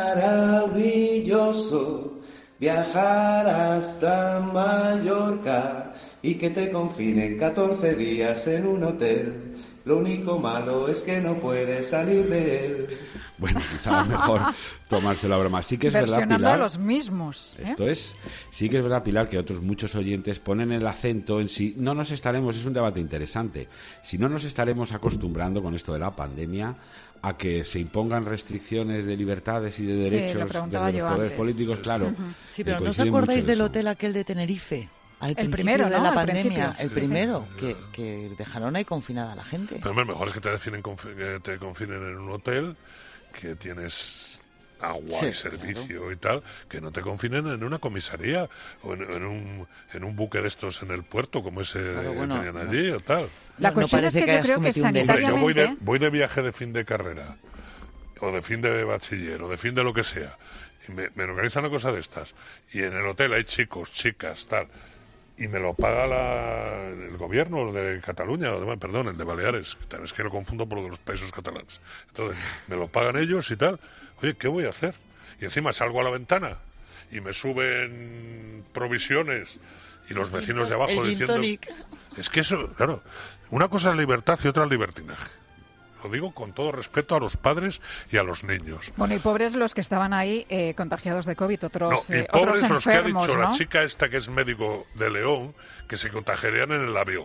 maravilloso viajar hasta Mallorca y que te confinen catorce días en un hotel. Lo único malo es que no puedes salir de él. Bueno, quizá mejor tomárselo a broma. Sí que es verdad, Versionando Pilar. a los mismos. ¿eh? Esto es, sí que es verdad, Pilar, que otros muchos oyentes ponen el acento en si no nos estaremos, es un debate interesante, si no nos estaremos acostumbrando con esto de la pandemia a que se impongan restricciones de libertades y de lo derechos preguntaba desde los yo poderes antes. políticos, claro. Ujú. Sí, eh, pero ¿no os coincide acordáis mucho de del eso. hotel aquel de Tenerife? Al El principio primero, de ¿no? la Al pandemia, principio. el Sí, primero, que, que dejaron ahí confinada a la gente. Pero hombre, mejor es que te, definen, confi- que te confinen en un hotel, que tienes agua Sí, y servicio y tal, que no te confinen en una comisaría o en, en un, en un buque de estos en el puerto, como ese Claro, bueno, tenían allí o tal. La No, no cuestión es parece que, que yo hayas creo que cometido un delito. Hombre, yo voy sanitariamente... de, voy de viaje de fin de carrera, o de fin de bachiller, o de fin de lo que sea, y me, me organizan una cosa de estas, y en el hotel hay chicos, chicas, tal, y me lo paga la, el gobierno de Cataluña, o de, perdón, el de Baleares, es que lo confundo por lo de los pesos catalanes. Entonces, me lo pagan ellos y tal. Oye, ¿qué voy a hacer? Y encima salgo a la ventana y me suben provisiones y los vecinos de abajo diciendo... Es que eso, claro, una cosa es libertad y otra es libertinaje. Lo digo con todo respeto a los padres y a los niños. Bueno, y pobres los que estaban ahí eh, contagiados de COVID, otros No, y eh, pobres otros los enfermos, que ha dicho ¿no? la chica esta que es médico de León, que se contagiarían en el avión.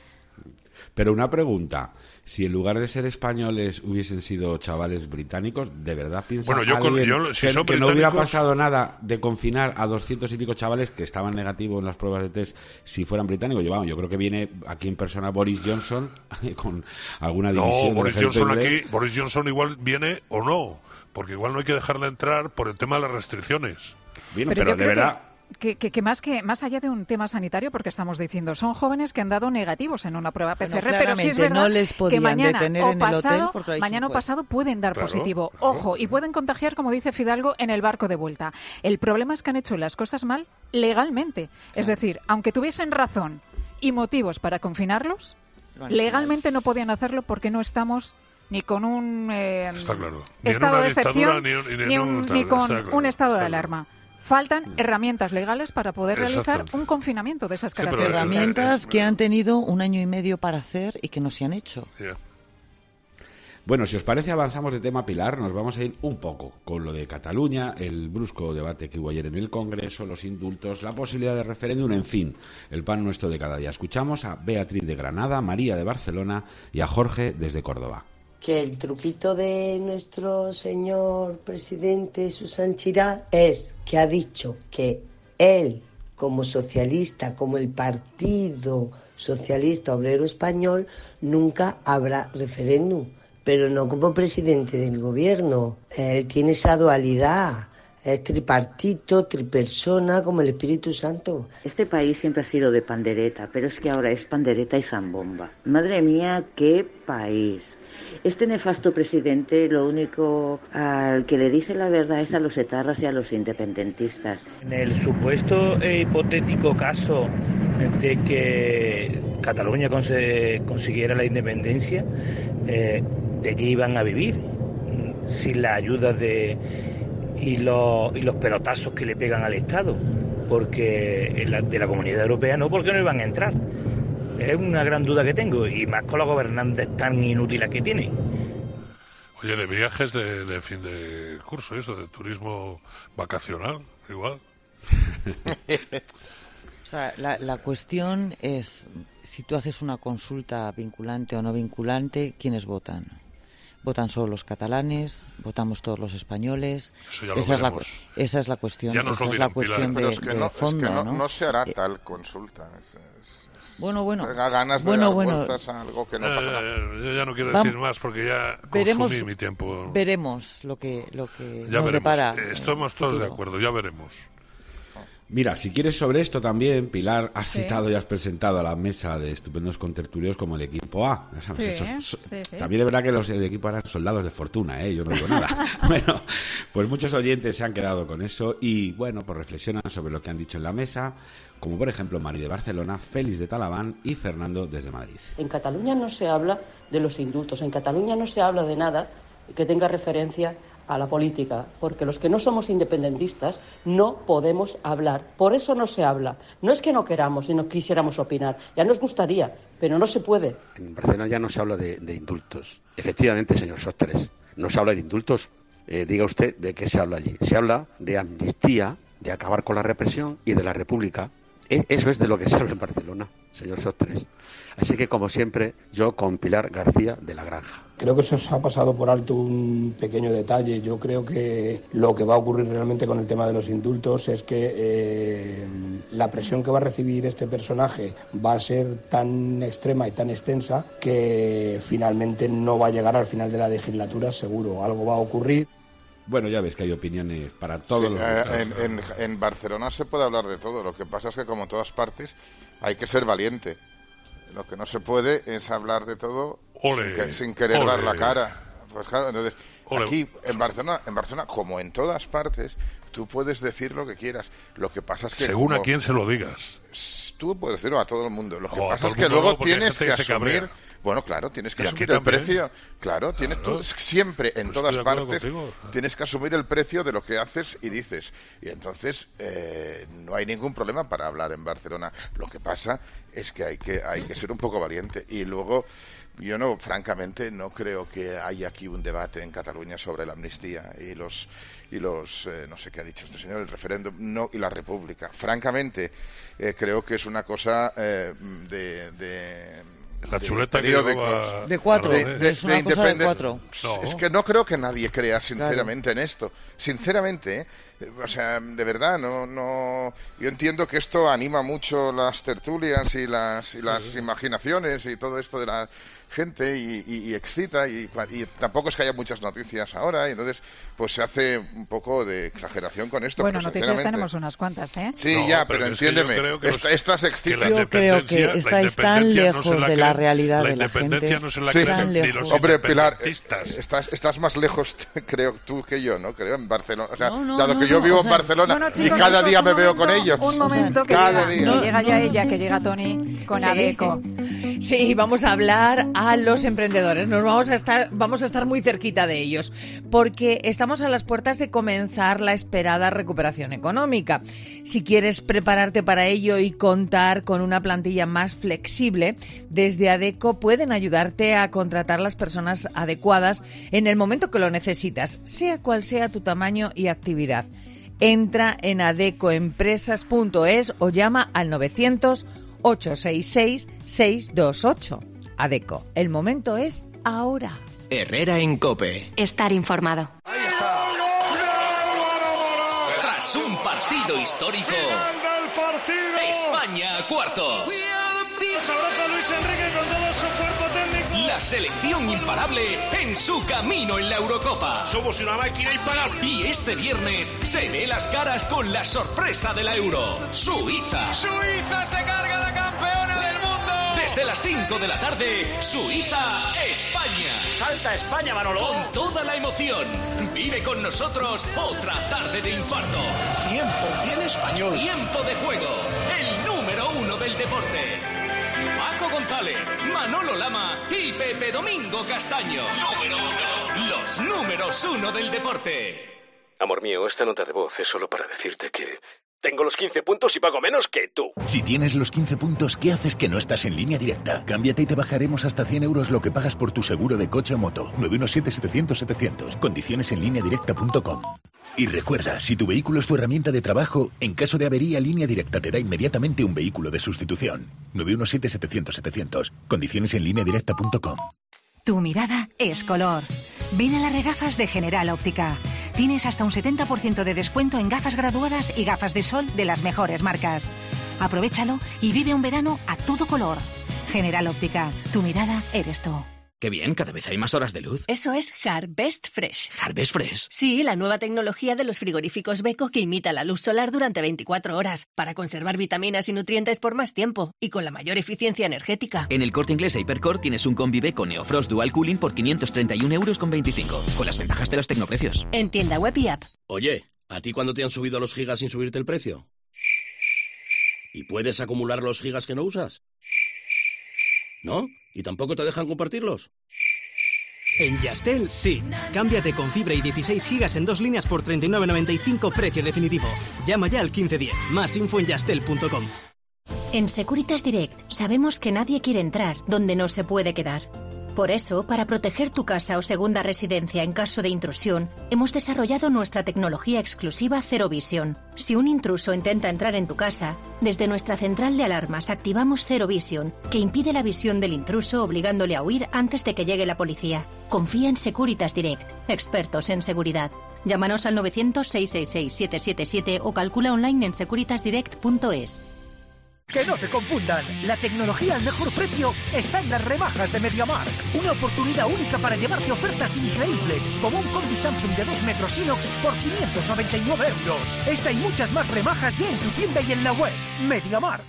Pero una pregunta, si en lugar de ser españoles hubiesen sido chavales británicos, ¿de verdad piensa bueno, yo alguien con, yo, si que, son que no hubiera británicos... pasado nada de confinar a doscientos y pico chavales que estaban negativos en las pruebas de test si fueran británicos? Yo, vamos, yo creo que viene aquí en persona Boris Johnson con alguna división. No, Boris Johnson inglés. aquí, Boris Johnson igual viene o no, porque igual no hay que dejarle entrar por el tema de las restricciones. Bien, pero, pero de verdad... Que... Que, que, que más que más allá de un tema sanitario, porque estamos diciendo, son jóvenes que han dado negativos en una prueba P C R, bueno, pero sí es verdad no les que mañana o pasado, hotel mañana o pasado pueden dar claro, positivo. Claro. Ojo, y pueden contagiar, como dice Fidalgo, en el barco de vuelta. El problema es que han hecho las cosas mal legalmente. Claro. Es decir, aunque tuviesen razón y motivos para confinarlos, bueno, legalmente no podían hacerlo porque no estamos ni con un eh, claro. estado de excepción, ni, un, ni, ni, un, un, ni con claro, un estado de claro. alarma. Faltan herramientas legales para poder realizar un confinamiento de esas sí, características. Herramientas que han tenido un año y medio para hacer y que no se han hecho. Yeah. Bueno, si os parece, avanzamos de tema, Pilar. Nos vamos a ir un poco con lo de Cataluña, el brusco debate que hubo ayer en el Congreso, los indultos, la posibilidad de referéndum, en fin, el pan nuestro de cada día. Escuchamos a Beatriz de Granada, María de Barcelona y a Jorge desde Córdoba. Que el truquito de nuestro señor presidente Susan Chirá es que ha dicho que él, como socialista, como el Partido Socialista Obrero Español, nunca habrá referéndum, pero no como presidente del gobierno. Él tiene esa dualidad, es tripartito, tripersona, como el Espíritu Santo. Este país siempre ha sido de pandereta, pero es que ahora es pandereta y zambomba. Madre mía, qué país. Este nefasto presidente lo único al que le dice la verdad es a los etarras y a los independentistas. En el supuesto e hipotético caso de que Cataluña cons- consiguiera la independencia, eh, ¿de qué iban a vivir? Sin la ayuda de y los, y los pelotazos que le pegan al Estado, porque en la, de la Comunidad Europea no, porque no iban a entrar. Es una gran duda que tengo, y más con los gobernantes tan inútiles que tiene. Oye, de viajes de, de fin de curso, eso, de turismo vacacional, igual. O sea, la, la cuestión es, si tú haces una consulta vinculante o no vinculante, ¿quiénes votan? ¿Votan solo los catalanes? ¿Votamos todos los españoles? Eso ya lo esa, es la, esa es la cuestión, ya nos esa lo es la dirán, cuestión Pilar. de, Pero es que, de no, fondo, es que no, ¿no? no se hará Eh, tal consulta. Es, es, es, bueno, bueno. Tenga ganas de bueno, dar bueno. vueltas a algo que no pasa nada. Eh, yo ya no quiero Vamos, decir más porque ya veremos, consumí mi tiempo. Veremos lo que, lo que Ya nos veremos. depara. Estamos todos de acuerdo, ya veremos. Mira, si quieres sobre esto también, Pilar, has Sí. citado y has presentado a la mesa de estupendos contertulios como el equipo A. ¿Sabes? Sí, Esos- so- sí, sí. También es verdad que los del equipo A eran soldados de fortuna, ¿eh? Yo no digo nada. Bueno, pues muchos oyentes se han quedado con eso y, bueno, pues reflexionan sobre lo que han dicho en la mesa, como por ejemplo Mari de Barcelona, Félix de Talaván y Fernando desde Madrid. En Cataluña no se habla de los indultos, en Cataluña no se habla de nada que tenga referencia a la política, porque los que no somos independentistas no podemos hablar. Por eso no se habla. No es que no queramos y no quisiéramos opinar, ya nos gustaría, pero no se puede. En Barcelona ya no se habla de, de indultos. Efectivamente, señor Sósteres, no se habla de indultos. Eh, diga usted de qué se habla allí. Se habla de amnistía, de acabar con la represión y de la república. E- eso es de lo que se habla en Barcelona, señor Sósteres. Así que, como siempre, yo con Pilar García de la Granja. Creo que se os ha pasado por alto un pequeño detalle. Yo creo que lo que va a ocurrir realmente con el tema de los indultos es que eh, la presión que va a recibir este personaje va a ser tan extrema y tan extensa que finalmente no va a llegar al final de la legislatura, seguro. Algo va a ocurrir. Bueno, ya ves que hay opiniones para todos Sí, los eh, gustos. en, en, en Barcelona se puede hablar de todo. Lo que pasa es que, como en todas partes, hay que ser valiente. Lo que no se puede es hablar de todo Ole, sin, que- sin querer ole. dar la cara. Pues claro, entonces, Ole. aquí en Barcelona, en Barcelona, como en todas partes, tú puedes decir lo que quieras. Lo que pasa es que... Según como, a quién se lo digas. Tú puedes decirlo a todo el mundo. Lo que O pasa es que luego tienes que, que asumir... cabrea. Bueno, claro, tienes que y asumir el también. precio. Claro, tienes claro. tú siempre, en pues todas partes, contigo. tienes que asumir el precio de lo que haces y dices. Y entonces eh, no hay ningún problema para hablar en Barcelona. Lo que pasa es que hay que hay que ser un poco valiente. Y luego, yo no, francamente, no creo que haya aquí un debate en Cataluña sobre la amnistía y los y los eh, no sé qué ha dicho este señor, el referéndum, no, y la República. Francamente, eh, creo que es una cosa eh, de, de la chuleta que llevaba... de cuatro, de, de, es una de cosa de cuatro. No. Es que no creo que nadie crea sinceramente claro. en esto. Sinceramente, ¿eh? O sea, de verdad, no, no. Yo entiendo que esto anima mucho las tertulias y las y las sí. imaginaciones y todo esto de la gente y, y, y excita y, y tampoco es que haya muchas noticias ahora y entonces pues se hace un poco de exageración con esto. Bueno, pero noticias tenemos unas cuantas, ¿eh? Sí, no, ya, pero, pero entiéndeme, es que esta, estas excitan. Yo creo que estáis tan lejos no de la realidad la de la gente. No se la sí. creen ni los Hombre, Pilar, estás, estás más lejos, creo tú que yo, ¿no? Creo en Barcelona. O sea, no, no, dado no, que yo no, vivo o sea, en Barcelona no, no, chicos, y cada chicos, día me momento, veo con ellos. Un momento, que, cada llega, día. que llega ya ella, que llega Tony con sí. Adecco. Sí, vamos a hablar a los emprendedores. Nos vamos a estar, vamos a estar muy cerquita de ellos, porque estamos a las puertas de comenzar la esperada recuperación económica. Si quieres prepararte para ello y contar con una plantilla más flexible, desde Adecco pueden ayudarte a contratar las personas adecuadas en el momento que lo necesitas, sea cual sea tu tamaño y actividad. Entra en adeccoempresas punto es o llama al novecientos, ochocientos sesenta y seis, seiscientos veintiocho. Adecco, el momento es ahora. Herrera en COPE. Estar informado. Ahí está. Tras un partido histórico. Final del partido. España cuartos. Abraza Luis Enrique con todo su cuerpo técnico. La selección imparable en su camino en la Eurocopa. Somos una máquina imparable. Y este viernes se ve las caras con la sorpresa de la Euro. Suiza. Suiza se carga la campeona del mundo. Desde las cinco de la tarde, Suiza-España. Salta España, Manolo. Con toda la emoción. Vive con nosotros otra tarde de infarto. cien por ciento español. Tiempo de juego. El número uno del deporte. Paco González, Manolo Lama y Pepe Domingo Castaño. Número uno. Los números uno del deporte. Amor mío, esta nota de voz es solo para decirte que tengo los quince puntos y pago menos que tú. Si tienes los quince puntos, ¿qué haces que no estás en Línea Directa? Cámbiate y te bajaremos hasta cien euros lo que pagas por tu seguro de coche o moto. nueve uno siete, setecientos, setecientos. Condiciones en línea directa punto com. Y recuerda, si tu vehículo es tu herramienta de trabajo, en caso de avería, Línea Directa te da inmediatamente un vehículo de sustitución. nueve uno siete, setecientos, setecientos. Condiciones en línea directa punto com. Tu mirada es color. Ven a las regafas de General Óptica. Tienes hasta un setenta por ciento de descuento en gafas graduadas y gafas de sol de las mejores marcas. Aprovéchalo y vive un verano a todo color. General Óptica, tu mirada eres tú. Qué bien, cada vez hay más horas de luz. Eso es Harvest Fresh. ¿Harvest Fresh? Sí, la nueva tecnología de los frigoríficos Beko que imita la luz solar durante veinticuatro horas para conservar vitaminas y nutrientes por más tiempo y con la mayor eficiencia energética. En el Corte Inglés e Hipercor tienes un combi Beko Neofrost Dual Cooling por quinientos treinta y un euros con veinticinco, con las ventajas de los tecnoprecios. En tienda web y app. Oye, ¿a ti cuándo te han subido los gigas sin subirte el precio? ¿Y puedes acumular los gigas que no usas? ¿No? ¿Y tampoco te dejan compartirlos? En Yastel, sí. Cámbiate con fibra y dieciséis gigas en dos líneas por treinta y nueve noventa y cinco, precio definitivo. Llama ya al quince diez. Más info en yastel punto com. En Securitas Direct sabemos que nadie quiere entrar donde no se puede quedar. Por eso, para proteger tu casa o segunda residencia en caso de intrusión, hemos desarrollado nuestra tecnología exclusiva Zero Vision. Si un intruso intenta entrar en tu casa, desde nuestra central de alarmas activamos Zero Vision, que impide la visión del intruso obligándole a huir antes de que llegue la policía. Confía en Securitas Direct, expertos en seguridad. Llámanos al novecientos, seiscientos sesenta y seis, setecientos setenta y siete o calcula online en securitas direct punto es. Que no te confundan, la tecnología al mejor precio está en las rebajas de MediaMarkt. Una oportunidad única para llevarte ofertas increíbles, como un combi Samsung de dos metros inox por quinientos noventa y nueve euros. Esta y muchas más rebajas ya en tu tienda y en la web. MediaMarkt.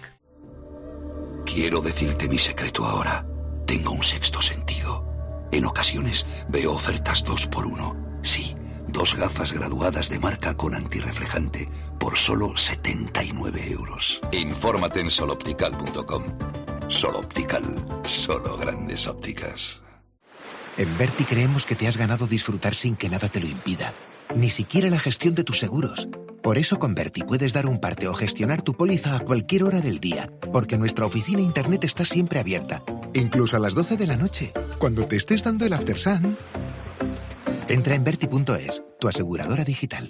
Quiero decirte mi secreto ahora. Tengo un sexto sentido. En ocasiones veo ofertas dos por uno. Sí, Dos gafas graduadas de marca con antirreflejante por solo setenta y nueve euros. Infórmate en soloptical punto com. Soloptical, solo grandes ópticas. En Berti creemos que te has ganado disfrutar sin que nada te lo impida. Ni siquiera la gestión de tus seguros. Por eso con Berti puedes dar un parte o gestionar tu póliza a cualquier hora del día, porque nuestra oficina internet está siempre abierta, incluso a las doce de la noche, cuando te estés dando el after sun. Entra en Berti punto es, tu aseguradora digital.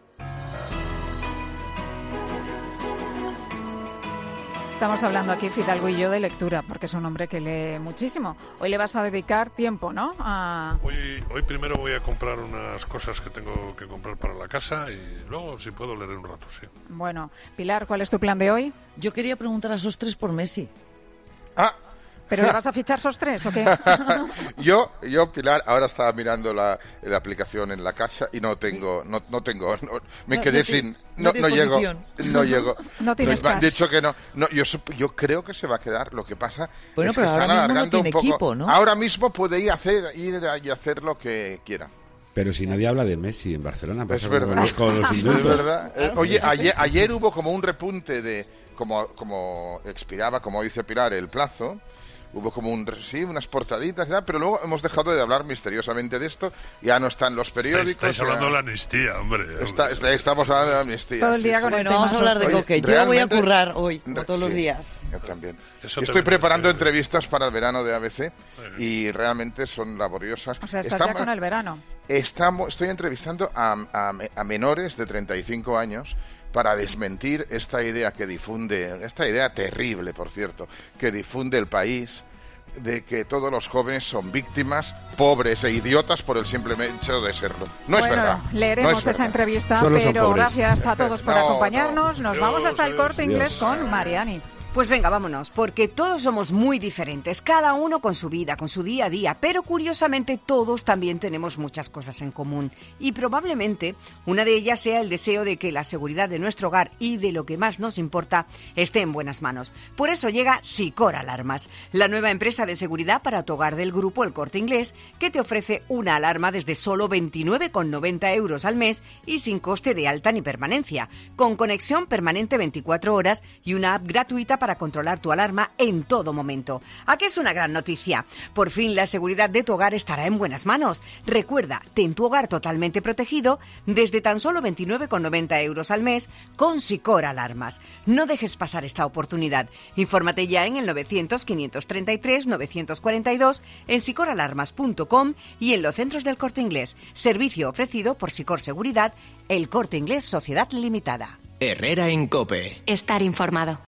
Estamos hablando aquí, Fidalgo y yo, de lectura, porque es un hombre que lee muchísimo. Hoy le vas a dedicar tiempo, ¿no? A... Hoy, hoy primero voy a comprar unas cosas que tengo que comprar para la casa y luego, si puedo, leer un rato, sí. Bueno, Pilar, ¿cuál es tu plan de hoy? Yo quería preguntar a Sostres por Messi. Ah. ¿Pero le vas a fichar Sostres o qué? yo, yo, Pilar, ahora estaba mirando la, la aplicación en la casa y no tengo, no, no tengo, no, me no, quedé no sin, no, no, no llego, no llego. No tienes no, cash. De hecho que no, no yo, yo creo que se va a quedar. Lo que pasa bueno, es que pero están ahora alargando no tiene un poco. Equipo, ¿no? Ahora mismo puede ir a hacer, ir y hacer lo que quiera. Pero si nadie habla de Messi en Barcelona, pasa es verdad. Con, con los indultos. Es verdad. Eh, oye, ayer, ayer hubo como un repunte de, como, como expiraba, como dice Pilar, el plazo. Hubo como un, sí, unas portaditas y tal, pero luego hemos dejado de hablar misteriosamente de esto. Ya no están los periódicos. Estáis hablando de la amnistía, hombre. Está, está, estamos hablando de la amnistía. Todo el día sí, con sí. el Bueno, vamos a hablar de Coque. Yo voy a currar hoy, como todos sí, los días. Yo también. Eso Estoy te preparando que... entrevistas para el verano de A B C y realmente son laboriosas. O sea, estás estamos, ya con el verano. Estamos, estoy entrevistando a, a, a menores de treinta y cinco años para desmentir esta idea que difunde, esta idea terrible, por cierto, que difunde el país, de que todos los jóvenes son víctimas, pobres e idiotas por el simple hecho de serlo. No bueno, es verdad. Leeremos no es esa verdad. entrevista, Solo pero gracias a todos por no, acompañarnos. no. Nos vamos hasta el Corte Inglés Dios. con Mariani. Pues venga, vámonos, porque todos somos muy diferentes, cada uno con su vida, con su día a día, pero curiosamente todos también tenemos muchas cosas en común. Y probablemente una de ellas sea el deseo de que la seguridad de nuestro hogar y de lo que más nos importa esté en buenas manos. Por eso llega Sicor Alarmas, la nueva empresa de seguridad para tu hogar del grupo El Corte Inglés, que te ofrece una alarma desde solo veintinueve con noventa euros al mes y sin coste de alta ni permanencia, con conexión permanente veinticuatro horas y una app gratuita para controlar tu alarma en todo momento. ¿A qué es una gran noticia? Por fin la seguridad de tu hogar estará en buenas manos. Recuerda, ten tu hogar totalmente protegido desde tan solo veintinueve con noventa euros al mes con Sicor Alarmas. No dejes pasar esta oportunidad. Infórmate ya en el novecientos, quinientos treinta y tres, novecientos cuarenta y dos, en sicor alarmas punto com y en los centros del Corte Inglés. Servicio ofrecido por Sicor Seguridad, El Corte Inglés Sociedad Limitada. Herrera en COPE. Estar informado.